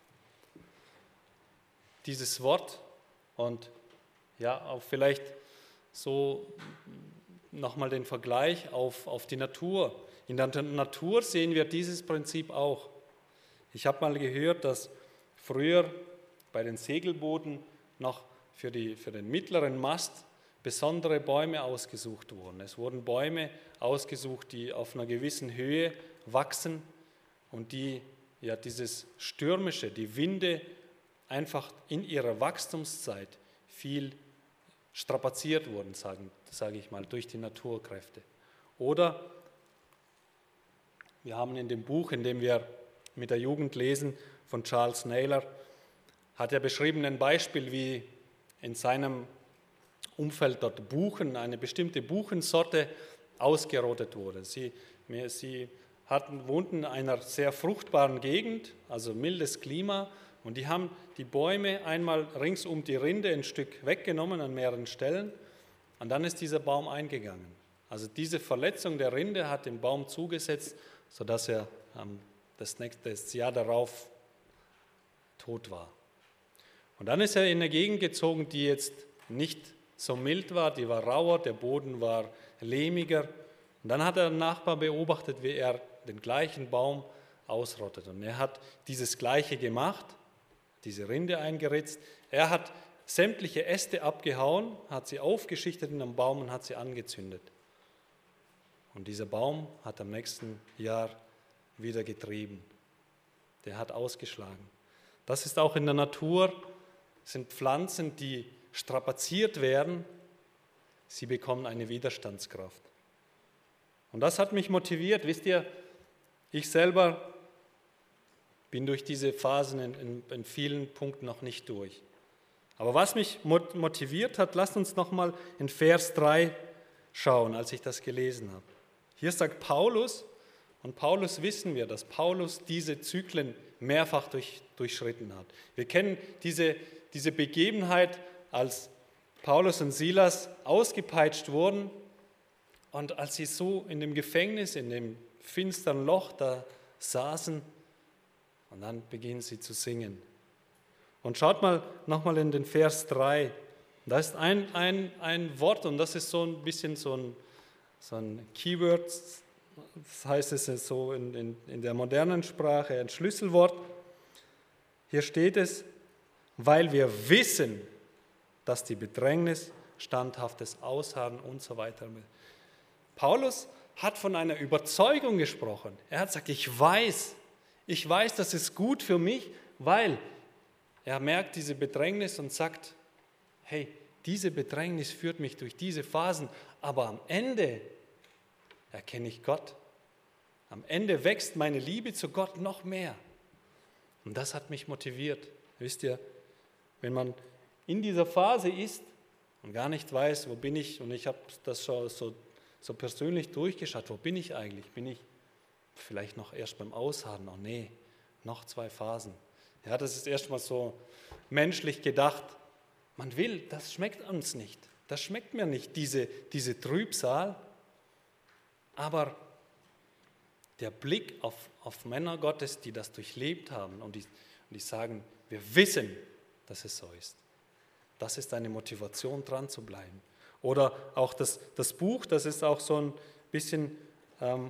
dieses Wort. Und ja, auch vielleicht so nochmal den Vergleich auf, auf die Natur. In der Natur sehen wir dieses Prinzip auch. Ich habe mal gehört, dass früher bei den Segelbooten noch für, die, für den mittleren Mast besondere Bäume ausgesucht wurden. Es wurden Bäume ausgesucht, die auf einer gewissen Höhe wachsen und die ja dieses Stürmische, die Winde einfach in ihrer Wachstumszeit viel strapaziert wurden, sage sag ich mal, durch die Naturkräfte. Oder wir haben in dem Buch, in dem wir mit der Jugend lesen, von Charles Naylor, hat er beschrieben ein Beispiel, wie in seinem Umfeld dort Buchen, eine bestimmte Buchensorte ausgerottet wurde. Sie, sie hatten, wohnten in einer sehr fruchtbaren Gegend, also mildes Klima, und die haben die Bäume einmal rings um die Rinde ein Stück weggenommen an mehreren Stellen, und dann ist dieser Baum eingegangen. Also diese Verletzung der Rinde hat dem Baum zugesetzt, sodass er ähm, das nächste das Jahr darauf tot war. Und dann ist er in eine Gegend gezogen, die jetzt nicht so mild war, die war rauer, der Boden war lehmiger. Und dann hat er einen Nachbar beobachtet, wie er den gleichen Baum ausrottet. Und er hat dieses Gleiche gemacht, diese Rinde eingeritzt. Er hat sämtliche Äste abgehauen, hat sie aufgeschichtet in einem Baum und hat sie angezündet. Und dieser Baum hat am nächsten Jahr wieder getrieben. Der hat ausgeschlagen. Das ist auch in der Natur, sind Pflanzen, die strapaziert werden, sie bekommen eine Widerstandskraft. Und das hat mich motiviert. Wisst ihr, ich selber bin durch diese Phasen in, in, in vielen Punkten noch nicht durch. Aber was mich motiviert hat, lasst uns nochmal in Vers drei schauen, als ich das gelesen habe. Hier sagt Paulus, und Paulus wissen wir, dass Paulus diese Zyklen mehrfach durch, durchschritten hat. Wir kennen diese, diese Begebenheit, als Paulus und Silas ausgepeitscht wurden und als sie so in dem Gefängnis, in dem finsteren Loch da saßen, und dann beginnen sie zu singen. Und schaut mal nochmal in den Vers drei. Da ist ein, ein, ein Wort, und das ist so ein bisschen so ein, so ein Keyword, das heißt es so in, in, in der modernen Sprache, ein Schlüsselwort. Hier steht es, weil wir wissen, dass die Bedrängnis standhaftes Ausharren und so weiter. Paulus hat von einer Überzeugung gesprochen. Er hat gesagt, ich weiß, ich weiß, das ist gut für mich, weil er merkt diese Bedrängnis und sagt, hey, diese Bedrängnis führt mich durch diese Phasen, aber am Ende erkenne ich Gott. Am Ende wächst meine Liebe zu Gott noch mehr. Und das hat mich motiviert. Wisst ihr, wenn man in dieser Phase ist und gar nicht weiß, wo bin ich, und ich habe das schon so, so persönlich durchgeschaut, wo bin ich eigentlich? Bin ich vielleicht noch erst beim Ausharren? Oh nee, noch zwei Phasen. Ja, das ist erstmal so menschlich gedacht. Man will, das schmeckt uns nicht. Das schmeckt mir nicht, diese, diese Trübsal. Aber der Blick auf, auf Männer Gottes, die das durchlebt haben und die, und die sagen, wir wissen, dass es so ist. Das ist eine Motivation, dran zu bleiben. Oder auch das, das Buch, das ist auch so ein bisschen, ähm,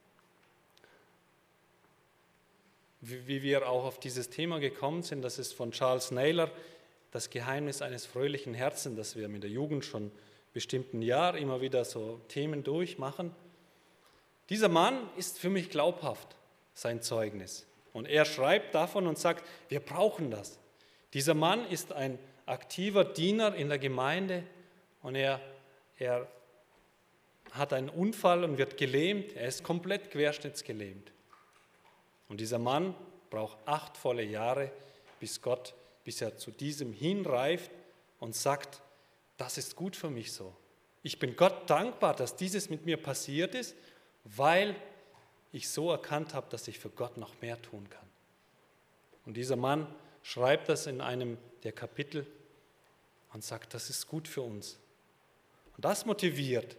wie, wie wir auch auf dieses Thema gekommen sind, das ist von Charles Naylor, das Geheimnis eines fröhlichen Herzens, das wir mit der Jugend schon bestimmten Jahr immer wieder so Themen durchmachen. Dieser Mann ist für mich glaubhaft, sein Zeugnis. Und er schreibt davon und sagt, wir brauchen das. Dieser Mann ist ein aktiver Diener in der Gemeinde und er, er hat einen Unfall und wird gelähmt. Er ist komplett querschnittsgelähmt. Und dieser Mann braucht acht volle Jahre, bis Gott, bis er zu diesem hinreift und sagt, das ist gut für mich so. Ich bin Gott dankbar, dass dieses mit mir passiert ist, weil ich so erkannt habe, dass ich für Gott noch mehr tun kann. Und dieser Mann schreibt das in einem der Kapitel und sagt, das ist gut für uns. Und das motiviert.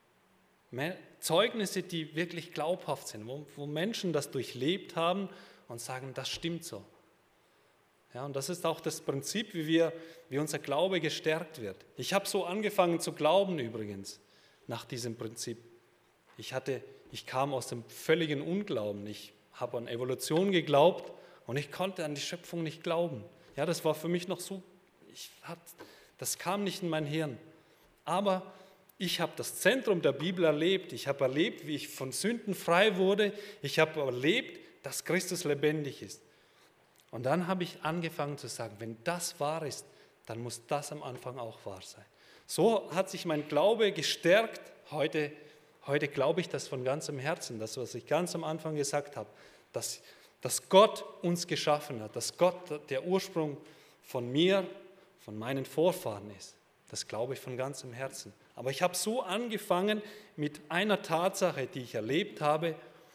Zeugnisse, die wirklich glaubhaft sind, wo, wo Menschen das durchlebt haben und sagen, das stimmt so. Ja, und das ist auch das Prinzip, wie, wir, wie unser Glaube gestärkt wird. Ich habe so angefangen zu glauben übrigens, nach diesem Prinzip. Ich, hatte, ich kam aus dem völligen Unglauben. Ich habe an Evolution geglaubt und ich konnte an die Schöpfung nicht glauben. Ja, das war für mich noch so, ich hat, das kam nicht in mein Hirn. Aber ich habe das Zentrum der Bibel erlebt. Ich habe erlebt, wie ich von Sünden frei wurde. Ich habe erlebt, dass Christus lebendig ist. Und dann habe ich angefangen zu sagen, wenn das wahr ist, dann muss das am Anfang auch wahr sein. So hat sich mein Glaube gestärkt. Heute Heute glaube ich das von ganzem Herzen, das, was ich ganz am Anfang gesagt habe, dass, dass Gott uns geschaffen hat, dass Gott der Ursprung von mir, von meinen Vorfahren ist. Das glaube ich von ganzem Herzen. Aber ich habe so angefangen mit einer Tatsache, die ich erlebt habe.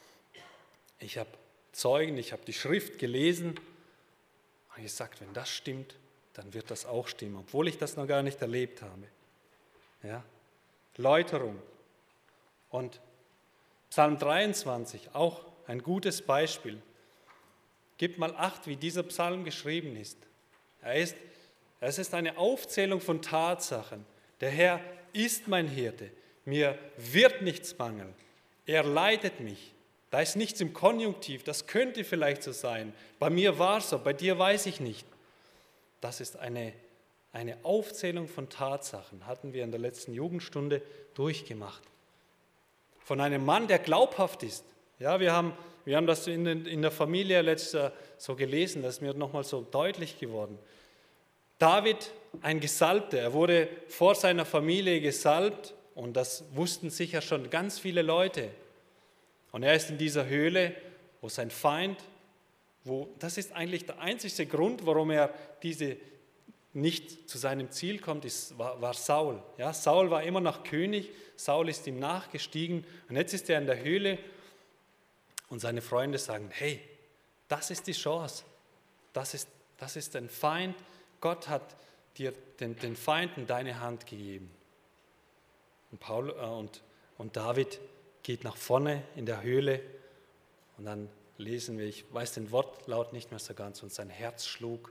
Ich habe Zeugen, ich habe die Schrift gelesen und gesagt, wenn das stimmt, dann wird das auch stimmen, obwohl ich das noch gar nicht erlebt habe. Ja? Läuterung. Und Psalm dreiundzwanzig, auch ein gutes Beispiel. Gebt mal Acht, wie dieser Psalm geschrieben ist. Er ist, es ist eine Aufzählung von Tatsachen. Der Herr ist mein Hirte, mir wird nichts mangeln. Er leitet mich. Da ist nichts im Konjunktiv, das könnte vielleicht so sein. Bei mir war es so, bei dir weiß ich nicht. Das ist eine, eine Aufzählung von Tatsachen, hatten wir in der letzten Jugendstunde durchgemacht. Von einem Mann, der glaubhaft ist. Ja, wir haben, wir haben das in, in der Familie letztes so gelesen, das ist mir nochmal so deutlich geworden. David, ein Gesalbter, er wurde vor seiner Familie gesalbt und das wussten sicher schon ganz viele Leute. Und er ist in dieser Höhle, wo sein Feind, wo, das ist eigentlich der einzige Grund, warum er diese nicht zu seinem Ziel kommt, ist, war, war Saul. Ja, Saul war immer noch König, Saul ist ihm nachgestiegen und jetzt ist er in der Höhle und seine Freunde sagen, hey, das ist die Chance, das ist, das ist ein Feind, Gott hat dir den, den Feind in deine Hand gegeben. Und, Paul, äh, und, und David geht nach vorne in der Höhle und dann lesen wir, ich weiß den Wortlaut nicht mehr so ganz, und sein Herz schlug.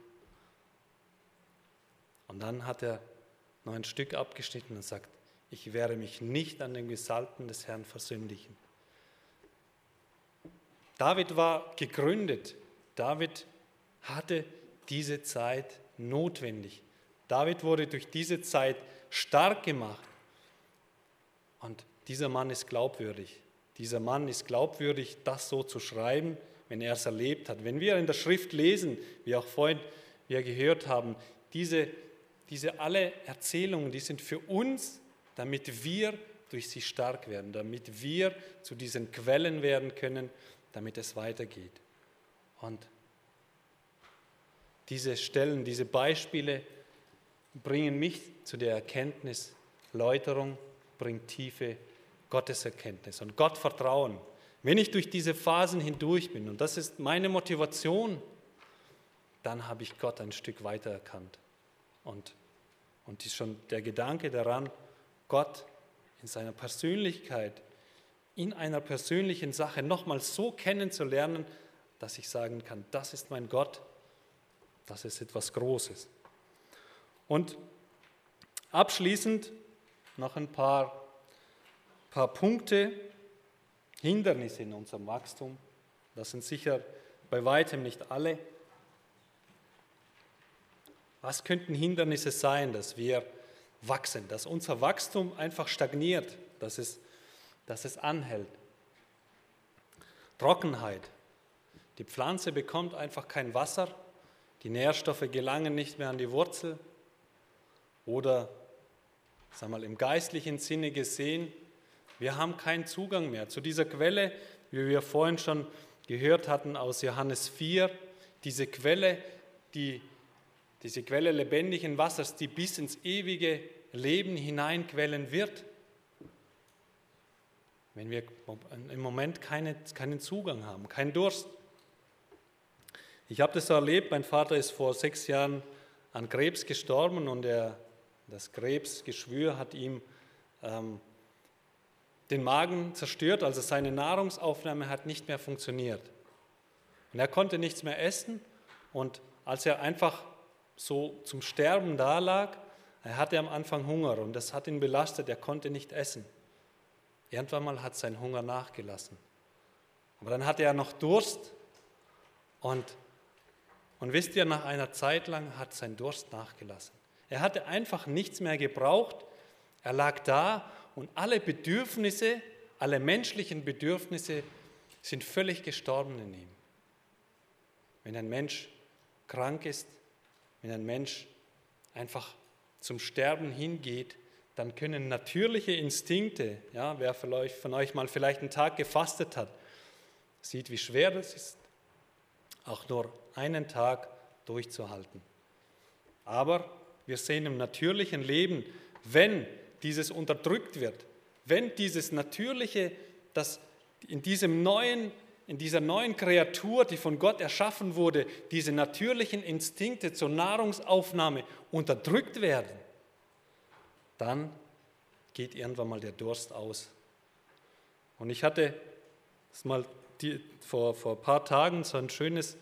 Und dann hat er noch ein Stück abgeschnitten und sagt, ich werde mich nicht an den Gesalbten des Herrn versündigen. David war gegründet. David hatte diese Zeit notwendig. David wurde durch diese Zeit stark gemacht. Und dieser Mann ist glaubwürdig. Dieser Mann ist glaubwürdig, das so zu schreiben, wenn er es erlebt hat. Wenn wir in der Schrift lesen, wie auch vorhin wir gehört haben, diese Diese alle Erzählungen, die sind für uns, damit wir durch sie stark werden, damit wir zu diesen Quellen werden können, damit es weitergeht. Und diese Stellen, diese Beispiele bringen mich zu der Erkenntnis, Läuterung bringt tiefe Gotteserkenntnis und Gottvertrauen. Wenn ich durch diese Phasen hindurch bin, und das ist meine Motivation, dann habe ich Gott ein Stück weiter erkannt. Und, und ist schon der Gedanke daran, Gott in seiner Persönlichkeit, in einer persönlichen Sache nochmal so kennenzulernen, dass ich sagen kann, das ist mein Gott, das ist etwas Großes. Und abschließend noch ein paar, paar Punkte, Hindernisse in unserem Wachstum. Das sind sicher bei weitem nicht alle. Was könnten Hindernisse sein, dass wir wachsen, dass unser Wachstum einfach stagniert, dass es, dass es anhält? Trockenheit. Die Pflanze bekommt einfach kein Wasser, die Nährstoffe gelangen nicht mehr an die Wurzel. Oder, sagen wir mal, im geistlichen Sinne gesehen, wir haben keinen Zugang mehr zu dieser Quelle, wie wir vorhin schon gehört hatten aus Johannes vier, diese Quelle, die, diese Quelle lebendigen Wassers, die bis ins ewige Leben hineinquellen wird. Wenn wir im Moment keine, keinen Zugang haben, keinen Durst. Ich habe das so erlebt, mein Vater ist vor sechs Jahren an Krebs gestorben und er, das Krebsgeschwür hat ihm ähm, den Magen zerstört, also seine Nahrungsaufnahme hat nicht mehr funktioniert. Und er konnte nichts mehr essen und als er einfach so zum Sterben da lag, er hatte am Anfang Hunger und das hat ihn belastet, er konnte nicht essen. Irgendwann mal hat sein Hunger nachgelassen. Aber dann hatte er noch Durst und, und wisst ihr, nach einer Zeit lang hat sein Durst nachgelassen. Er hatte einfach nichts mehr gebraucht, er lag da und alle Bedürfnisse, alle menschlichen Bedürfnisse sind völlig gestorben in ihm. Wenn ein Mensch krank ist, wenn ein Mensch einfach zum Sterben hingeht, dann können natürliche Instinkte, ja, wer von euch, von euch mal vielleicht einen Tag gefastet hat, sieht, wie schwer das ist, auch nur einen Tag durchzuhalten. Aber wir sehen im natürlichen Leben, wenn dieses unterdrückt wird, wenn dieses Natürliche, das in diesem neuen, in dieser neuen Kreatur, die von Gott erschaffen wurde, diese natürlichen Instinkte zur Nahrungsaufnahme unterdrückt werden, dann geht irgendwann mal der Durst aus. Und ich hatte das mal die, vor, vor ein paar Tagen so ein schönes,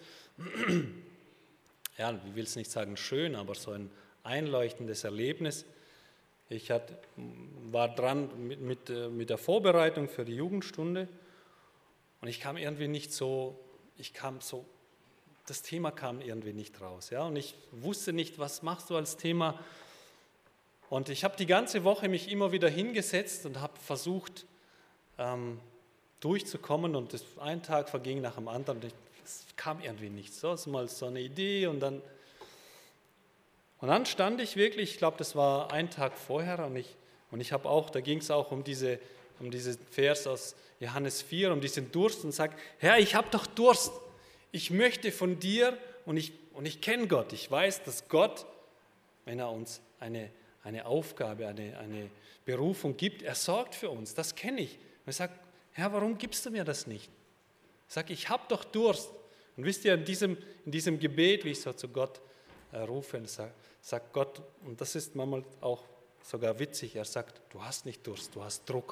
ja, ich will es nicht sagen schön, aber so ein einleuchtendes Erlebnis. Ich hatte, war dran mit, mit, mit der Vorbereitung für die Jugendstunde und ich kam irgendwie nicht so, ich kam so, das Thema kam irgendwie nicht raus. Ja? Und ich wusste nicht, was machst du als Thema. Und ich habe die ganze Woche mich immer wieder hingesetzt und habe versucht, ähm, durchzukommen und das, ein Tag verging nach dem anderen und es kam irgendwie nichts. So, es war mal so eine Idee und dann Und dann stand ich wirklich, ich glaube, das war ein Tag vorher, und ich, und ich habe auch, da ging es auch um diese, um diesen Vers aus Johannes vier, um diesen Durst und sage, Herr, ich habe doch Durst, ich möchte von dir und ich, und ich kenne Gott, ich weiß, dass Gott, wenn er uns eine, eine Aufgabe, eine, eine Berufung gibt, er sorgt für uns, das kenne ich. Und ich sage, Herr, warum gibst du mir das nicht? Ich sage, ich habe doch Durst. Und wisst ihr, in diesem, in diesem Gebet, wie ich so zu Gott äh, rufe, sage, sagt Gott, und das ist manchmal auch sogar witzig, er sagt, du hast nicht Durst, du hast Druck.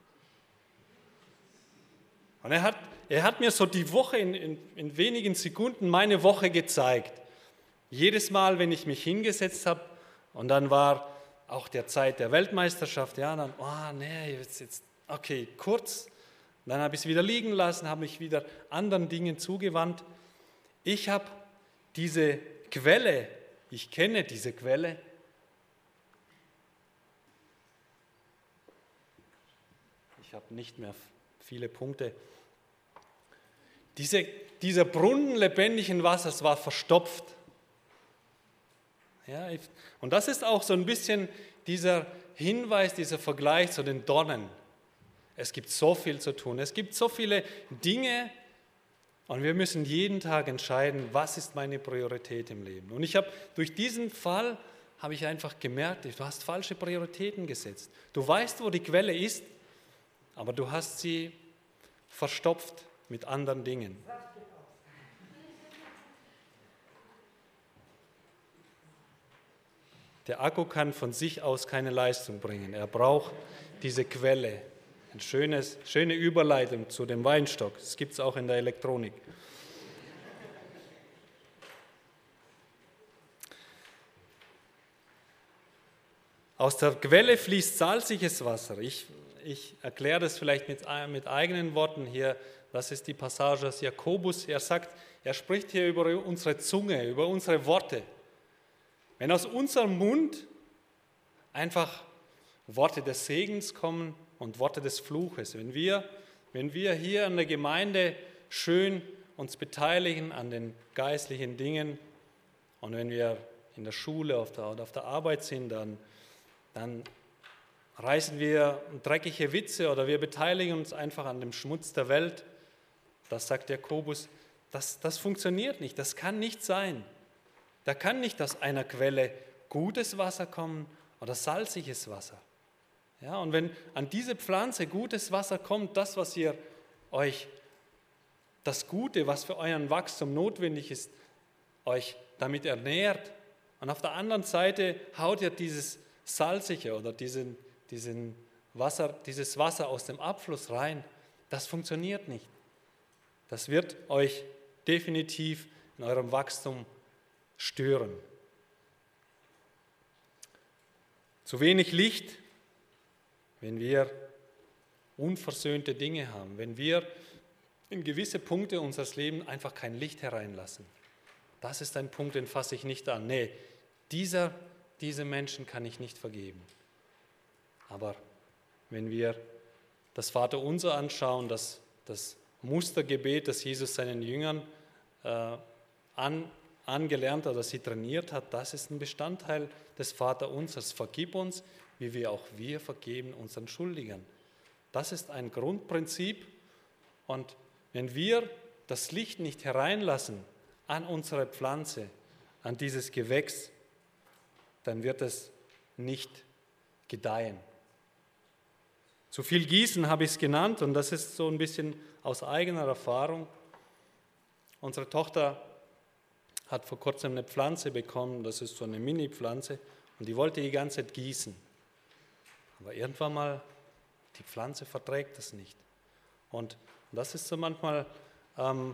Und er hat, er hat mir so die Woche in, in, in wenigen Sekunden meine Woche gezeigt. Jedes Mal, wenn ich mich hingesetzt habe, und dann war auch der Zeit der Weltmeisterschaft, ja, dann, oh nee, jetzt, jetzt okay, kurz, dann habe ich es wieder liegen lassen, habe mich wieder anderen Dingen zugewandt. Ich habe diese Quelle, ich kenne diese Quelle. Ich habe nicht mehr viele Punkte. Diese, dieser Brunnen lebendigen Wassers war verstopft. Ja, und das ist auch so ein bisschen dieser Hinweis, dieser Vergleich zu den Dornen. Es gibt so viel zu tun, es gibt so viele Dinge, und wir müssen jeden Tag entscheiden, was ist meine Priorität im Leben. Und ich habe durch diesen Fall, habe ich einfach gemerkt, du hast falsche Prioritäten gesetzt. Du weißt, wo die Quelle ist, aber du hast sie verstopft mit anderen Dingen. Der Akku kann von sich aus keine Leistung bringen. Er braucht diese Quelle. Eine schönes, schöne Überleitung zu dem Weinstock. Das gibt es auch in der Elektronik. Aus der Quelle fließt salziges Wasser. Ich, ich erkläre das vielleicht mit, mit eigenen Worten hier. Das ist die Passage aus Jakobus. Er sagt, er spricht hier über unsere Zunge, über unsere Worte. Wenn aus unserem Mund einfach Worte des Segens kommen und Worte des Fluches, wenn wir, wenn wir hier in der Gemeinde schön uns beteiligen an den geistlichen Dingen und wenn wir in der Schule auf der, oder auf der Arbeit sind, dann dann reißen wir dreckige Witze oder wir beteiligen uns einfach an dem Schmutz der Welt. Das sagt Jakobus, das, das funktioniert nicht, das kann nicht sein. Da kann nicht aus einer Quelle gutes Wasser kommen oder salziges Wasser. Ja, und wenn an diese Pflanze gutes Wasser kommt, das, was ihr euch, das Gute, was für euren Wachstum notwendig ist, euch damit ernährt, und auf der anderen Seite haut ihr dieses salzige oder diesen, diesen Wasser, dieses Wasser aus dem Abfluss rein, das funktioniert nicht. Das wird euch definitiv in eurem Wachstum stören. Zu wenig Licht, wenn wir unversöhnte Dinge haben, wenn wir in gewisse Punkte unseres Lebens einfach kein Licht hereinlassen. Das ist ein Punkt, den fasse ich nicht an. Nee, dieser Diese Menschen kann ich nicht vergeben. Aber wenn wir das Vaterunser anschauen, das, das Mustergebet, das Jesus seinen Jüngern äh, an, angelernt hat, das sie trainiert hat, das ist ein Bestandteil des Vaterunsers. Vergib uns, wie wir auch wir vergeben unseren Schuldigern. Das ist ein Grundprinzip. Und wenn wir das Licht nicht hereinlassen an unsere Pflanze, an dieses Gewächs, dann wird es nicht gedeihen. Zu viel Gießen habe ich es genannt und das ist so ein bisschen aus eigener Erfahrung. Unsere Tochter hat vor kurzem eine Pflanze bekommen, das ist so eine Mini-Pflanze und die wollte die ganze Zeit gießen. Aber irgendwann mal, die Pflanze verträgt das nicht. Und das ist so manchmal, ähm,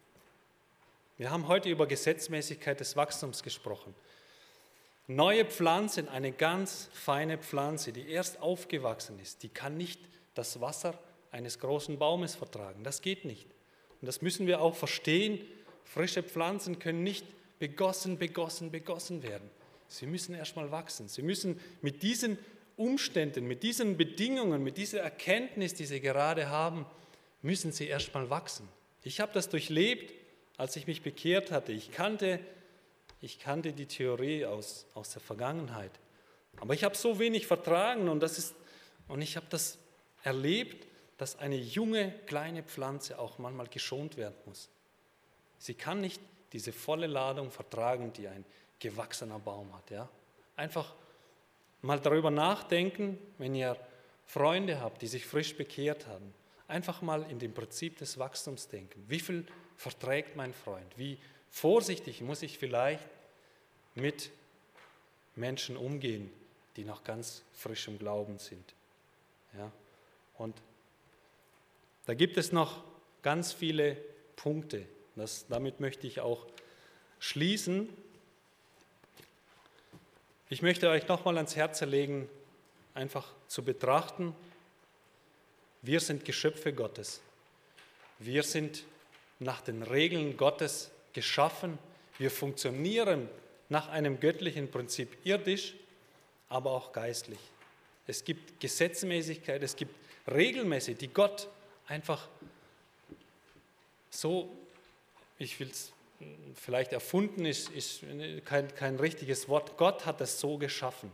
wir haben heute über Gesetzmäßigkeit des Wachstums gesprochen. Neue Pflanzen, eine ganz feine Pflanze, die erst aufgewachsen ist, die kann nicht das Wasser eines großen Baumes vertragen. Das geht nicht. Und das müssen wir auch verstehen. Frische Pflanzen können nicht begossen, begossen, begossen werden. Sie müssen erstmal wachsen. Sie müssen mit diesen Umständen, mit diesen Bedingungen, mit dieser Erkenntnis, die sie gerade haben, müssen sie erstmal wachsen. Ich habe das durchlebt, als ich mich bekehrt hatte. Ich kannte Ich kannte die Theorie aus, aus der Vergangenheit, aber ich habe so wenig vertragen und, das ist, und ich habe das erlebt, dass eine junge, kleine Pflanze auch manchmal geschont werden muss. Sie kann nicht diese volle Ladung vertragen, die ein gewachsener Baum hat. Ja? Einfach mal darüber nachdenken, wenn ihr Freunde habt, die sich frisch bekehrt haben. Einfach mal in dem Prinzip des Wachstums denken. Wie viel verträgt mein Freund? Wie vorsichtig muss ich vielleicht mit Menschen umgehen, die noch ganz frisch im Glauben sind. Ja? Und da gibt es noch ganz viele Punkte. Das, damit möchte ich auch schließen. Ich möchte euch nochmal ans Herz legen, einfach zu betrachten, wir sind Geschöpfe Gottes. Wir sind nach den Regeln Gottes geschaffen. Wir funktionieren nach einem göttlichen Prinzip irdisch, aber auch geistlich. Es gibt Gesetzmäßigkeit, es gibt Regelmäßig, die Gott einfach so, ich will es vielleicht erfunden, ist, ist kein, kein richtiges Wort. Gott hat es so geschaffen.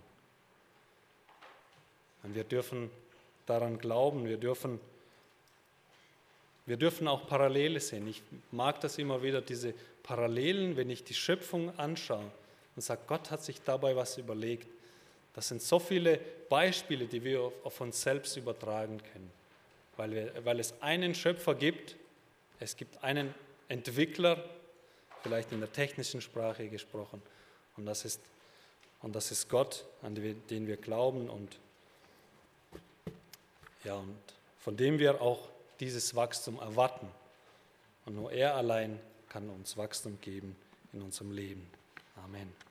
Und wir dürfen daran glauben, wir dürfen Wir dürfen auch Parallele sehen. Ich mag das immer wieder, diese Parallelen, wenn ich die Schöpfung anschaue und sage, Gott hat sich dabei was überlegt. Das sind so viele Beispiele, die wir auf uns selbst übertragen können. Weil, wir, weil es einen Schöpfer gibt, es gibt einen Entwickler, vielleicht in der technischen Sprache gesprochen, und das ist, und das ist Gott, an den wir glauben. Und, ja, und von dem wir auch dieses Wachstum erwarten. Und nur er allein kann uns Wachstum geben in unserem Leben. Amen.